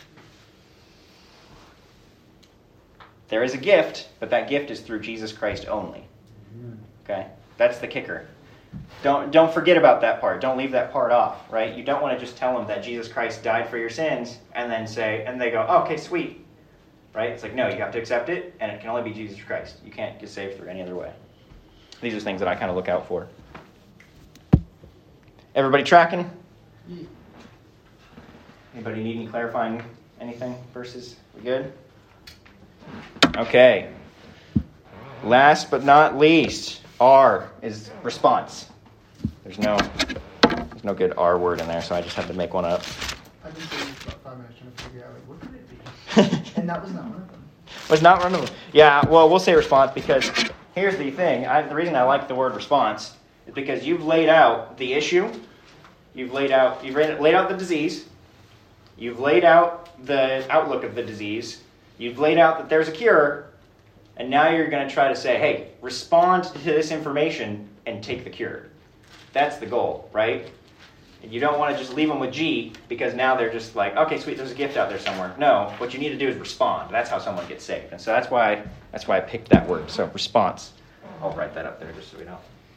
Speaker 1: There is a gift, but that gift is through Jesus Christ only. Okay? That's the kicker. Don't don't forget about that part. Don't leave that part off, right? You don't want to just tell them that Jesus Christ died for your sins and then say, and they go, oh, okay, sweet. Right? It's like, no, you have to accept it, and it can only be Jesus Christ. You can't get saved through any other way. These are things that I kind of look out for. Everybody tracking? Anybody need any clarifying anything? Verses? We good? Okay. Last but not least, R is response. There's no, there's There's no good R word in there, so I just had to make one up.
Speaker 5: I've been sitting for about five minutes trying to figure out, like, what could it be? And that was not one of them.
Speaker 1: Was not one of them. Yeah, well, we'll say response because here's the thing. I, the reason I like the word response is because you've laid out the issue. You've laid out you've laid out the disease. You've laid out the outlook of the disease. You've laid out that there's a cure. And now you're going to try to say, hey, respond to this information and take the cure. That's the goal, right? And you don't want to just leave them with G because now they're just like, okay, sweet, there's a gift out there somewhere. No, what you need to do is respond. That's how someone gets saved. And so that's why that's why I picked that word. So response. I'll write that up there just so we know.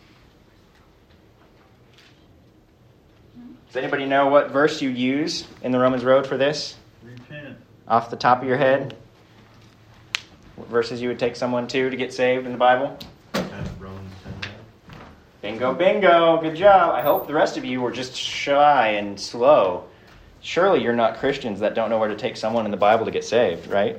Speaker 1: Does anybody know what verse you use in the Romans Road for this?
Speaker 6: Repent.
Speaker 1: Off the top of your head? What verses you would take someone to to get saved in the Bible?
Speaker 8: Romans ten.
Speaker 1: Bingo, bingo. Good job. I hope the rest of you were just shy and slow. Surely you're not Christians that don't know where to take someone in the Bible to get saved, right?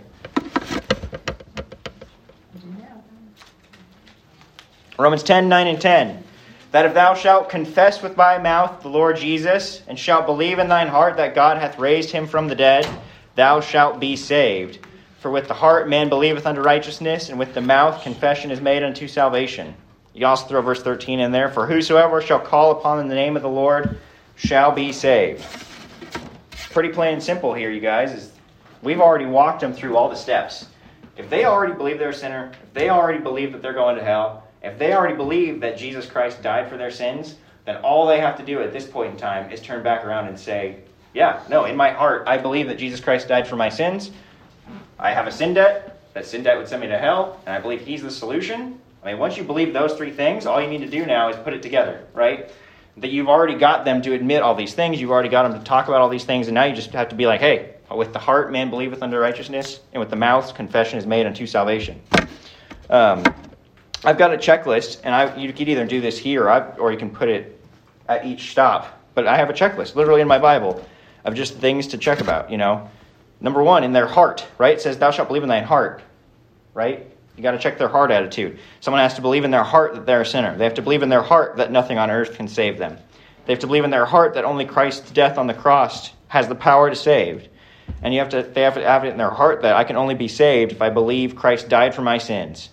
Speaker 1: Romans ten, nine and ten. That if thou shalt confess with thy mouth the Lord Jesus, and shalt believe in thine heart that God hath raised him from the dead, thou shalt be saved. For with the heart man believeth unto righteousness, and with the mouth confession is made unto salvation. You can also throw verse thirteen in there. For whosoever shall call upon the name of the Lord shall be saved. Pretty plain and simple here, you guys. Is we've already walked them through all the steps. If they already believe they're a sinner, if they already believe that they're going to hell, if they already believe that Jesus Christ died for their sins, then all they have to do at this point in time is turn back around and say, yeah, no, in my heart, I believe that Jesus Christ died for my sins. I have a sin debt. That sin debt would send me to hell, and I believe he's the solution. I mean, once you believe those three things, all you need to do now is put it together, right? That you've already got them to admit all these things. You've already got them to talk about all these things, and now you just have to be like, hey, with the heart man believeth unto righteousness, and with the mouth confession is made unto salvation. Um, I've got a checklist, and I, you could either do this here, or, I, or you can put it at each stop. But I have a checklist, literally in my Bible, of just things to check about, you know. Number one, in their heart, right? It says, thou shalt believe in thine heart, right? You got to check their heart attitude. Someone has to believe in their heart that they're a sinner. They have to believe in their heart that nothing on earth can save them. They have to believe in their heart that only Christ's death on the cross has the power to save. And you have to, they have to have it in their heart that I can only be saved if I believe Christ died for my sins.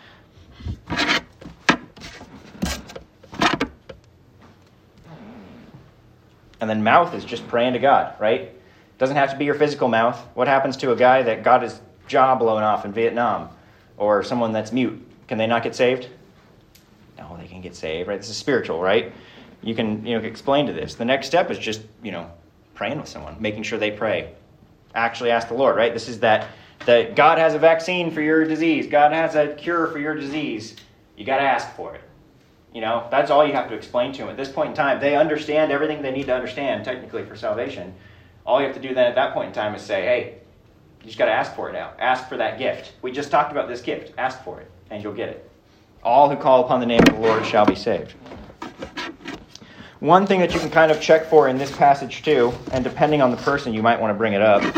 Speaker 1: And then mouth is just praying to God, right? Doesn't have to be your physical mouth. What happens to a guy that got his jaw blown off in Vietnam? Or someone that's mute? Can they not get saved? No, they can get saved, right? This is spiritual, right? You can, you know, explain to this. The next step is just, you know, praying with someone, making sure they pray. Actually ask the Lord, right? This is that, that God has a vaccine for your disease. God has a cure for your disease. You got to ask for it. You know, that's all you have to explain to them. At this point in time, they understand everything they need to understand, technically, for salvation. All you have to do then at that point in time is say, hey, you just got to ask for it now. Ask for that gift. We just talked about this gift. Ask for it, and you'll get it. All who call upon the name of the Lord shall be saved. One thing that you can kind of check for in this passage too, and depending on the person, you might want to bring it up.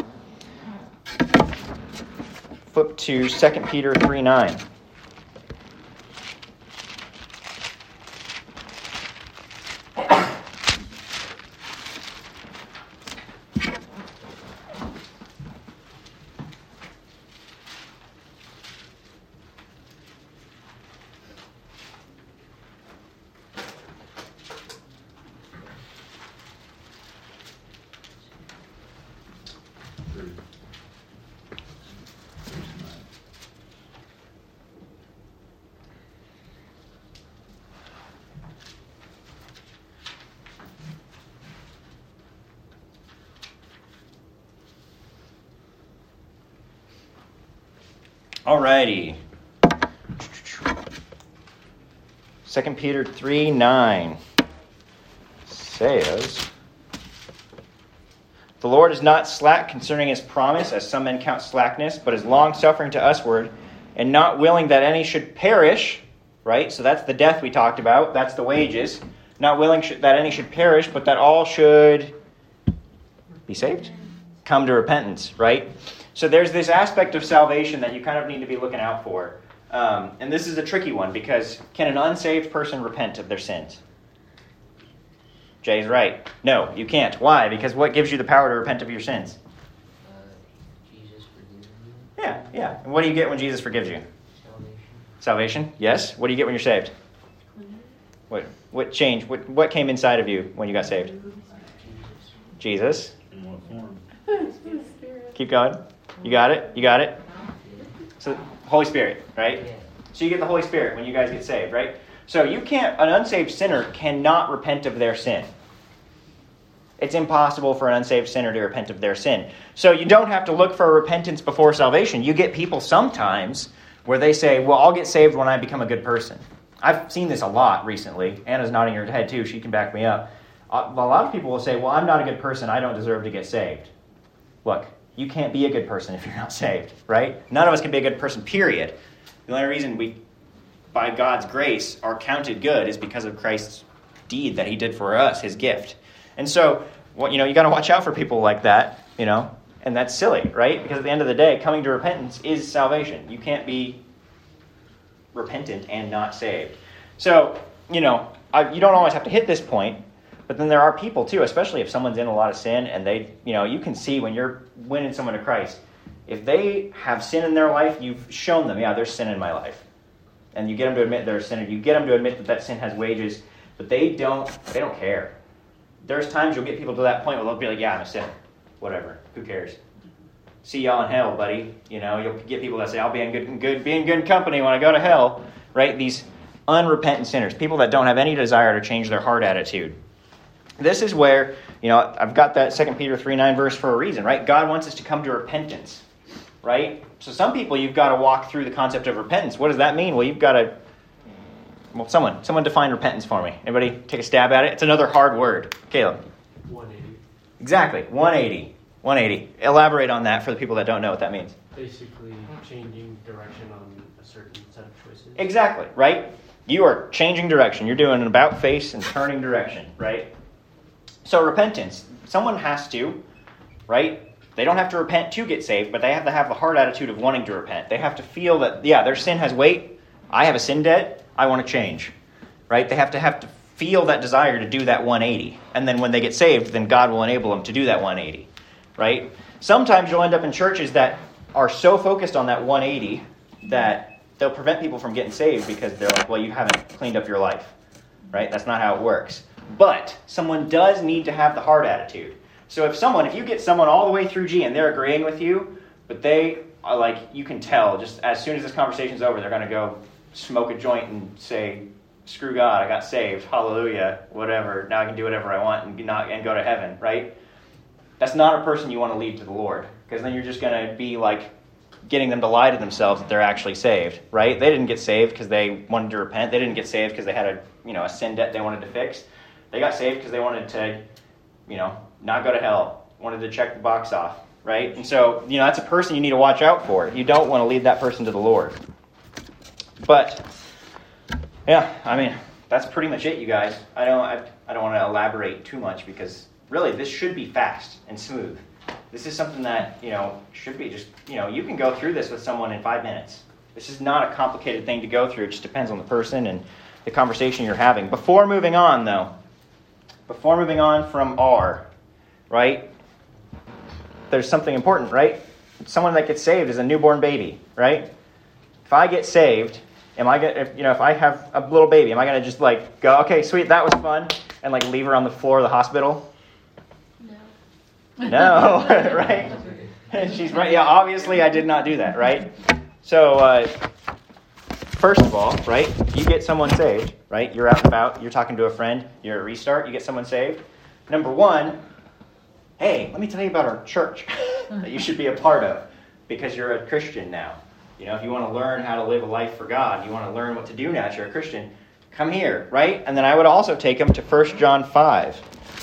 Speaker 1: Flip to Second Peter three nine. Alrighty. Second Peter three nine says, the Lord is not slack concerning his promise, as some men count slackness, but is long-suffering to usward, and not willing that any should perish, right? So that's the death we talked about. That's the wages. Not willing that any should perish, but that all should be saved. Come to repentance, right? So there's this aspect of salvation that you kind of need to be looking out for. Um, and this is a tricky one because can an unsaved person repent of their sins? Jay's right. No, you can't. Why? Because what gives you the power to repent of your sins?
Speaker 10: Uh, Jesus forgives you.
Speaker 1: Yeah, yeah. And what do you get when Jesus forgives you?
Speaker 10: Salvation.
Speaker 1: Salvation? Yes. What do you get when you're saved? What what changed? What what came inside of you when you got saved? Jesus.
Speaker 6: In what form?
Speaker 1: Keep going. You got it? You got it? So, Holy Spirit, right?
Speaker 10: Yeah.
Speaker 1: So you get the Holy Spirit when you guys get saved, right? So you can't, an unsaved sinner cannot repent of their sin. It's impossible for an unsaved sinner to repent of their sin. So you don't have to look for a repentance before salvation. You get people sometimes where they say, well, I'll get saved when I become a good person. I've seen this a lot recently. Anna's nodding her head too. She can back me up. A lot of people will say, well, I'm not a good person. I don't deserve to get saved. Look, you can't be a good person if you're not saved, right? None of us can be a good person, period. The only reason we, by God's grace, are counted good is because of Christ's deed that he did for us, his gift. And so, well, you know, you got to watch out for people like that, you know, and that's silly, right? Because at the end of the day, coming to repentance is salvation. You can't be repentant and not saved. So, you know, I, you don't always have to hit this point, but then there are people too, especially if someone's in a lot of sin and they, you know, you can see when you're winning someone to Christ, if they have sin in their life, you've shown them, yeah, there's sin in my life. And you get them to admit they're a sinner. You get them to admit that that sin has wages, but they don't, they don't care. There's times you'll get people to that point where they'll be like, yeah, I'm a sinner. Whatever. Who cares? See y'all in hell, buddy. You know, you'll get people that say, I'll be in good, good, be in good company when I go to hell. Right? These unrepentant sinners, people that don't have any desire to change their heart attitude. This is where, you know, I've got that Second Peter three nine verse for a reason, right? God wants us to come to repentance, right? So some people, you've got to walk through the concept of repentance. What does that mean? Well, you've got to, well, someone, someone define repentance for me. Anybody take a stab at it? It's another hard word. Caleb.
Speaker 11: one eighty.
Speaker 1: Exactly, one eighty. one eighty. Elaborate on that for the people that don't know what that means.
Speaker 11: Basically changing direction on a certain set of choices.
Speaker 1: Exactly, right? You are changing direction. You're doing an about face and turning direction, right? So repentance, someone has to, right? They don't have to repent to get saved, but they have to have the heart attitude of wanting to repent. They have to feel that, yeah, their sin has weight. I have a sin debt. I want to change, right? They have to have to feel that desire to do that one eighty. And then when they get saved, then God will enable them to do that one eighty, right? Sometimes you'll end up in churches that are so focused on that one eighty that they'll prevent people from getting saved because they're like, well, you haven't cleaned up your life, right? That's not how it works. But someone does need to have the heart attitude. So if someone, if you get someone all the way through G and they're agreeing with you, but they are like, you can tell, just as soon as this conversation's over, they're going to go smoke a joint and say, screw God, I got saved, hallelujah, whatever, now I can do whatever I want and not and go to heaven, right? That's not a person you want to lead to the Lord, because then you're just going to be like getting them to lie to themselves that they're actually saved, right? They didn't get saved because they wanted to repent. They didn't get saved because they had a, you know, a sin debt they wanted to fix. They got saved because they wanted to, you know, not go to hell, wanted to check the box off, right? And so, you know, that's a person you need to watch out for. You don't want to lead that person to the Lord. But, yeah, I mean, that's pretty much it, you guys. I don't, I, I don't want to elaborate too much because really this should be fast and smooth. This is something that, you know, should be just, you know, you can go through this with someone in five minutes. This is not a complicated thing to go through. It just depends on the person and the conversation you're having. Before moving on, though, before moving on from R, right, there's something important, right? Someone that gets saved is a newborn baby, right? If I get saved, am I gonna, if, you know, if I have a little baby, am I going to just like go, okay, sweet, that was fun, and like leave her on the floor of the hospital?
Speaker 3: No.
Speaker 1: No, right? She's right. Yeah, obviously I did not do that, right? So, uh, first of all, right, you get someone saved, right? You're out and about, you're talking to a friend, you're at Restart, you get someone saved. Number one, hey, let me tell you about our church that you should be a part of because you're a Christian now. You know, if you want to learn how to live a life for God, you want to learn what to do now that you're a Christian, come here, right? And then I would also take them to First John five.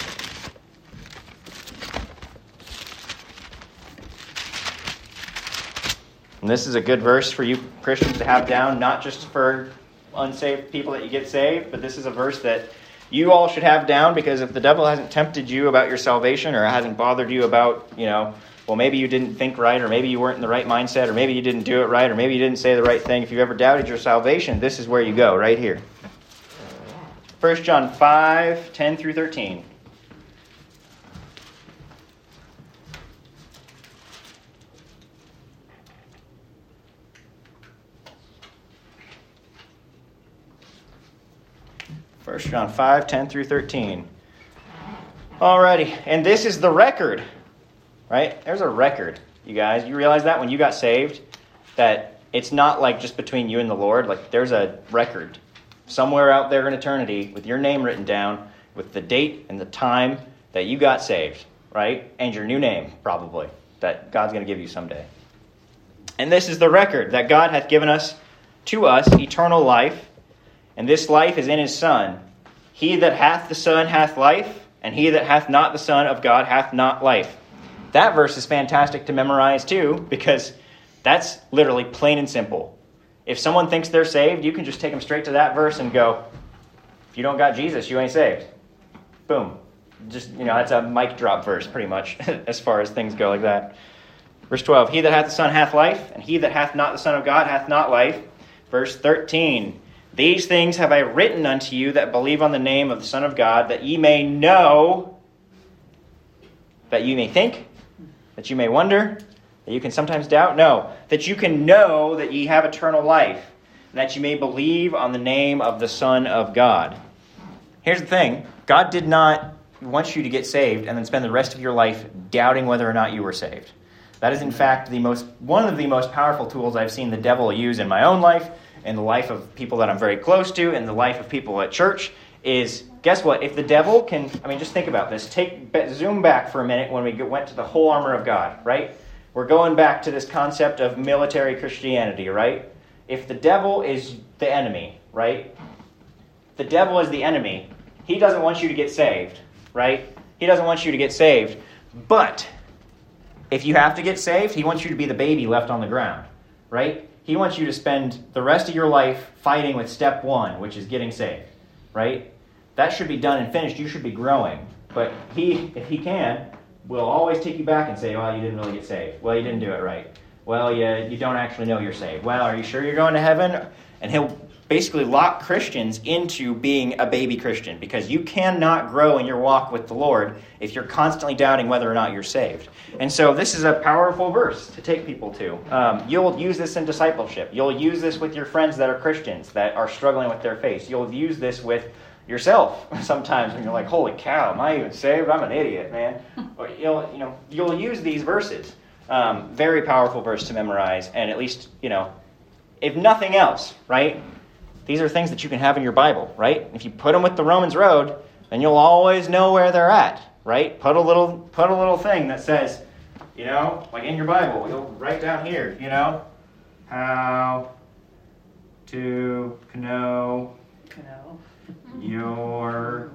Speaker 1: And this is a good verse for you Christians to have down, not just for unsaved people that you get saved, but this is a verse that you all should have down because if the devil hasn't tempted you about your salvation or hasn't bothered you about, you know, well, maybe you didn't think right or maybe you weren't in the right mindset or maybe you didn't do it right or maybe you didn't say the right thing. If you've ever doubted your salvation, this is where you go, right here. First John five, ten through thirteen. First John five, ten through thirteen. Alrighty, and this is the record, right? There's a record, you guys. You realize that when you got saved, that it's not like just between you and the Lord. Like, there's a record somewhere out there in eternity with your name written down, with the date and the time that you got saved, right? And your new name, probably, that God's going to give you someday. And this is the record, that God hath given us, to us, eternal life, and this life is in his Son. He that hath the Son hath life, and he that hath not the Son of God hath not life. That verse is fantastic to memorize too, because that's literally plain and simple. If someone thinks they're saved, you can just take them straight to that verse and go, if you don't got Jesus, you ain't saved. Boom. Just, you know, that's a mic drop verse pretty much as far as things go like that. Verse twelve, he that hath the Son hath life, and he that hath not the Son of God hath not life. Verse thirteen, these things have I written unto you that believe on the name of the Son of God, that ye may know, that you may think, that you may wonder, that you can sometimes doubt. No, that you can know that ye have eternal life, and that you may believe on the name of the Son of God. Here's the thing. God did not want you to get saved and then spend the rest of your life doubting whether or not you were saved. That is, in fact, the most one of the most powerful tools I've seen the devil use in my own life, in the life of people that I'm very close to, in the life of people at church, is, guess what? If the devil can, I mean, just think about this. Take zoom back for a minute when we went to the whole armor of God, right? We're going back to this concept of military Christianity, right? If the devil is the enemy, right? The devil is the enemy. He doesn't want you to get saved, right? He doesn't want you to get saved. But if you have to get saved, he wants you to be the baby left on the ground, right? He wants you to spend the rest of your life fighting with step one, which is getting saved, right? That should be done and finished. You should be growing. But he, if he can, will always take you back and say, well, you didn't really get saved. Well, you didn't do it right. Well, you, you don't actually know you're saved. Well, are you sure you're going to heaven? And he'll basically lock Christians into being a baby Christian, because you cannot grow in your walk with the Lord if you're constantly doubting whether or not you're saved. And so this is a powerful verse to take people to. Um, you'll use this in discipleship. You'll use this with your friends that are Christians, that are struggling with their faith. You'll use this with yourself sometimes when you're like, holy cow, am I even saved? I'm an idiot, man. Or you'll, you know, you'll use these verses. Um, very powerful verse to memorize, and at least, you know, if nothing else, right? These are things that you can have in your Bible, right? If you put them with the Romans Road, then you'll always know where they're at, right? Put a little, put a little thing that says, you know, like in your Bible, you'll write down here, you know, how to know you're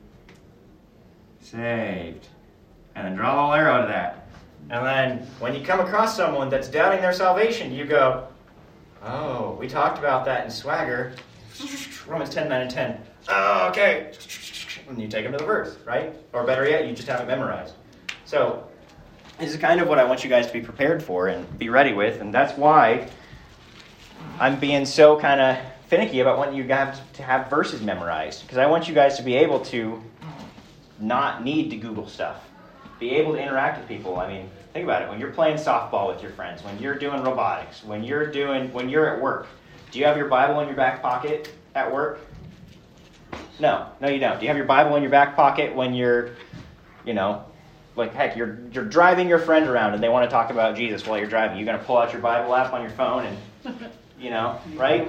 Speaker 1: saved, and then draw a little arrow to that. And then when you come across someone that's doubting their salvation, you go, oh, we talked about that in Swagger. Romans ten, nine, and ten. Oh, okay. And you take them to the verse, right? Or better yet, you just have it memorized. So this is kind of what I want you guys to be prepared for and be ready with. And that's why I'm being so kind of finicky about wanting you guys to have verses memorized. Because I want you guys to be able to not need to Google stuff. Be able to interact with people. I mean, think about it. When you're playing softball with your friends, when you're doing robotics, when you're doing, when you're at work, do you have your Bible in your back pocket at work? No, no, you don't. Do you have your Bible in your back pocket when you're, you know, like heck, you're you're driving your friend around and they want to talk about Jesus while you're driving? You're gonna pull out your Bible app on your phone and, you know, right?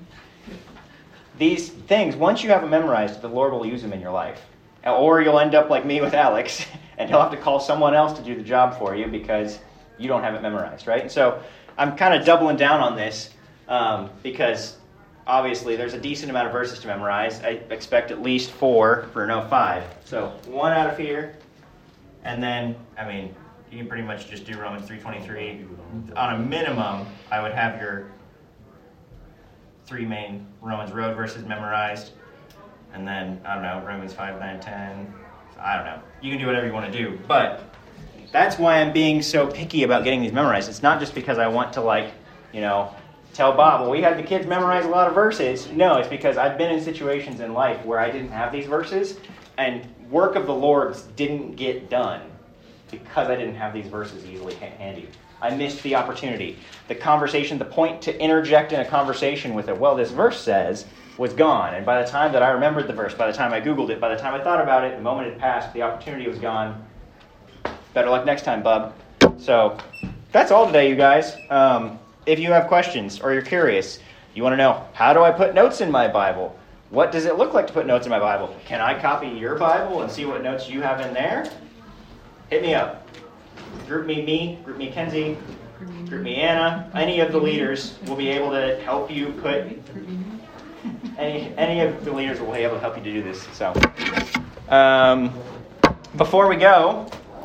Speaker 1: These things, once you have them memorized, the Lord will use them in your life. Or you'll end up like me with Alex, and he'll have to call someone else to do the job for you because you don't have it memorized, right? And so I'm kind of doubling down on this um, because obviously there's a decent amount of verses to memorize. I expect at least four, for no five. So one out of here, and then, I mean, you can pretty much just do Romans three twenty-three. On a minimum, I would have your three main Romans Road verses memorized. And then, I don't know, Romans five, nine, ten. I don't know. You can do whatever you want to do. But that's why I'm being so picky about getting these memorized. It's not just because I want to, like, you know, tell Bob, well, we had the kids memorize a lot of verses. No, it's because I've been in situations in life where I didn't have these verses, and work of the Lord's didn't get done because I didn't have these verses easily handy. I missed the opportunity. The conversation, the point to interject in a conversation with it, well, this verse says, was gone. And by the time that I remembered the verse, by the time I Googled it, by the time I thought about it, the moment had passed, the opportunity was gone. Better luck next time, bub. So that's all today, you guys. Um, if you have questions or you're curious, you want to know, how do I put notes in my Bible? What does it look like to put notes in my Bible? Can I copy your Bible and see what notes you have in there? Hit me up. Group me me, group me Kenzie, group me Anna. Any of the leaders will be able to help you put... Any any of the leaders will be able to help you to do this. So, um, before we go,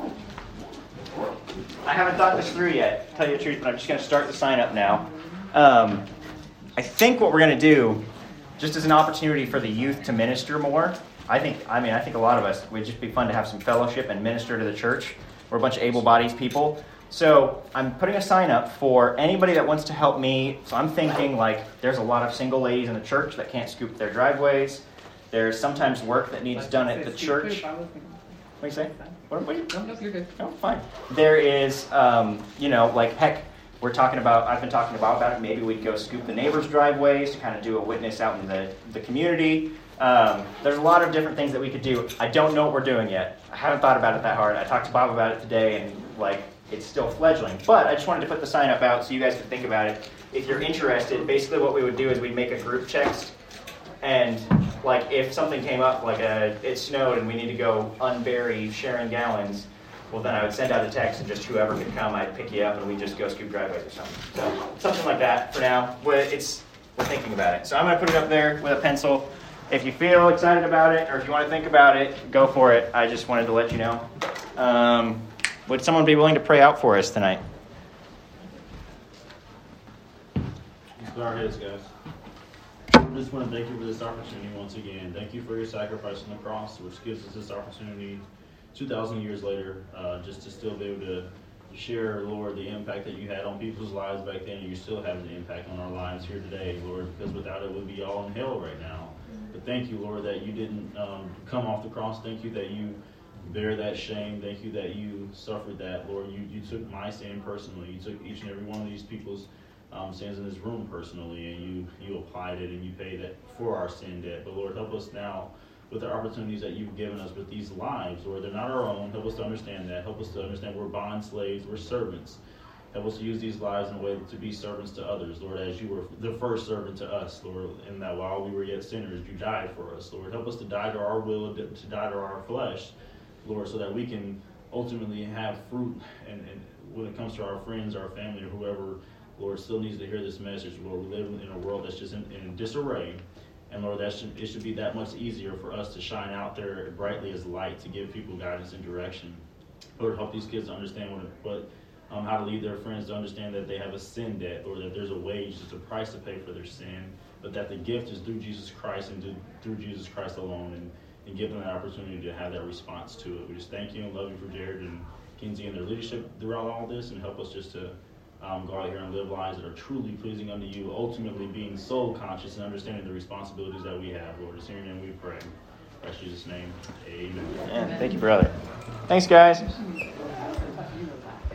Speaker 1: I haven't thought this through yet, to tell you the truth, but I'm just going to start the sign up now. Um, I think what we're going to do, just as an opportunity for the youth to minister more, I think, I mean, I think a lot of us, it would just be fun to have some fellowship and minister to the church. We're a bunch of able-bodied people. So I'm putting a sign up for anybody that wants to help me. So I'm thinking, like, there's a lot of single ladies in the church that can't scoop their driveways. There's sometimes work that needs done at the church. What do you say? What, what,
Speaker 2: No, no, you're good.
Speaker 1: Oh, fine. There is, um, you know, like, heck, we're talking about, I've been talking about, about it, maybe we'd go scoop the neighbors' driveways to kind of do a witness out in the, the community. Um, there's a lot of different things that we could do. I don't know what we're doing yet. I haven't thought about it that hard. I talked to Bob about it today, and, like, it's still fledgling. But I just wanted to put the sign up out so you guys could think about it. If you're interested, basically what we would do is we'd make a group text. And, like, if something came up, like a, it snowed and we need to go unbury Sharon gallons, well, then I would send out a text and just whoever could come, I'd pick you up and we'd just go scoop driveways or something. So something like that for now. We're, it's, we're thinking about it. So I'm going to put it up there with a pencil. If you feel excited about it or if you want to think about it, go for it. I just wanted to let you know. Um, would someone be willing to pray out for us tonight?
Speaker 6: Let's bow our heads, guys. I just want to thank you for this opportunity once again. Thank you for your sacrifice on the cross, which gives us this opportunity two thousand years later, uh, just to still be able to share, Lord, the impact that you had on people's lives back then, and you still have the impact on our lives here today, Lord, because without it, we'd be all in hell right now. But thank you, Lord, that you didn't um, come off the cross. Thank you that you bear that shame. Thank you that you suffered that, Lord. You, you took my sin personally. You took each and every one of these people's Um, stands in this room personally, and you you applied it and you paid it for our sin debt. But Lord, help us now with the opportunities that you've given us with these lives, Lord. They're not our own. Help us to understand that. Help us to understand we're bond slaves, we're servants. Help us to use these lives in a way to be servants to others, Lord, as you were the first servant to us, Lord, and that while we were yet sinners, you died for us, Lord. Help us to die to our will, to die to our flesh, Lord, so that we can ultimately have fruit, and, and when it comes to our friends, our family, or whoever, Lord, still needs to hear this message. Lord, we live in a world that's just in, in disarray. And Lord, that should, it should be that much easier for us to shine out there brightly as light to give people guidance and direction. Lord, help these kids to understand what, what um, how to lead their friends to understand that they have a sin debt, or that there's a wage, just a price to pay for their sin, but that the gift is through Jesus Christ and through, through Jesus Christ alone, and, and give them that opportunity to have that response to it. We just thank you and love you for Jared and Kinsey and their leadership throughout all this, and help us just to Um, go out here and live lives that are truly pleasing unto you, ultimately being soul conscious and understanding the responsibilities that we have, Lord. It's in your name we pray. In Jesus' name, amen.
Speaker 1: Yeah, thank you, brother. Thanks, guys.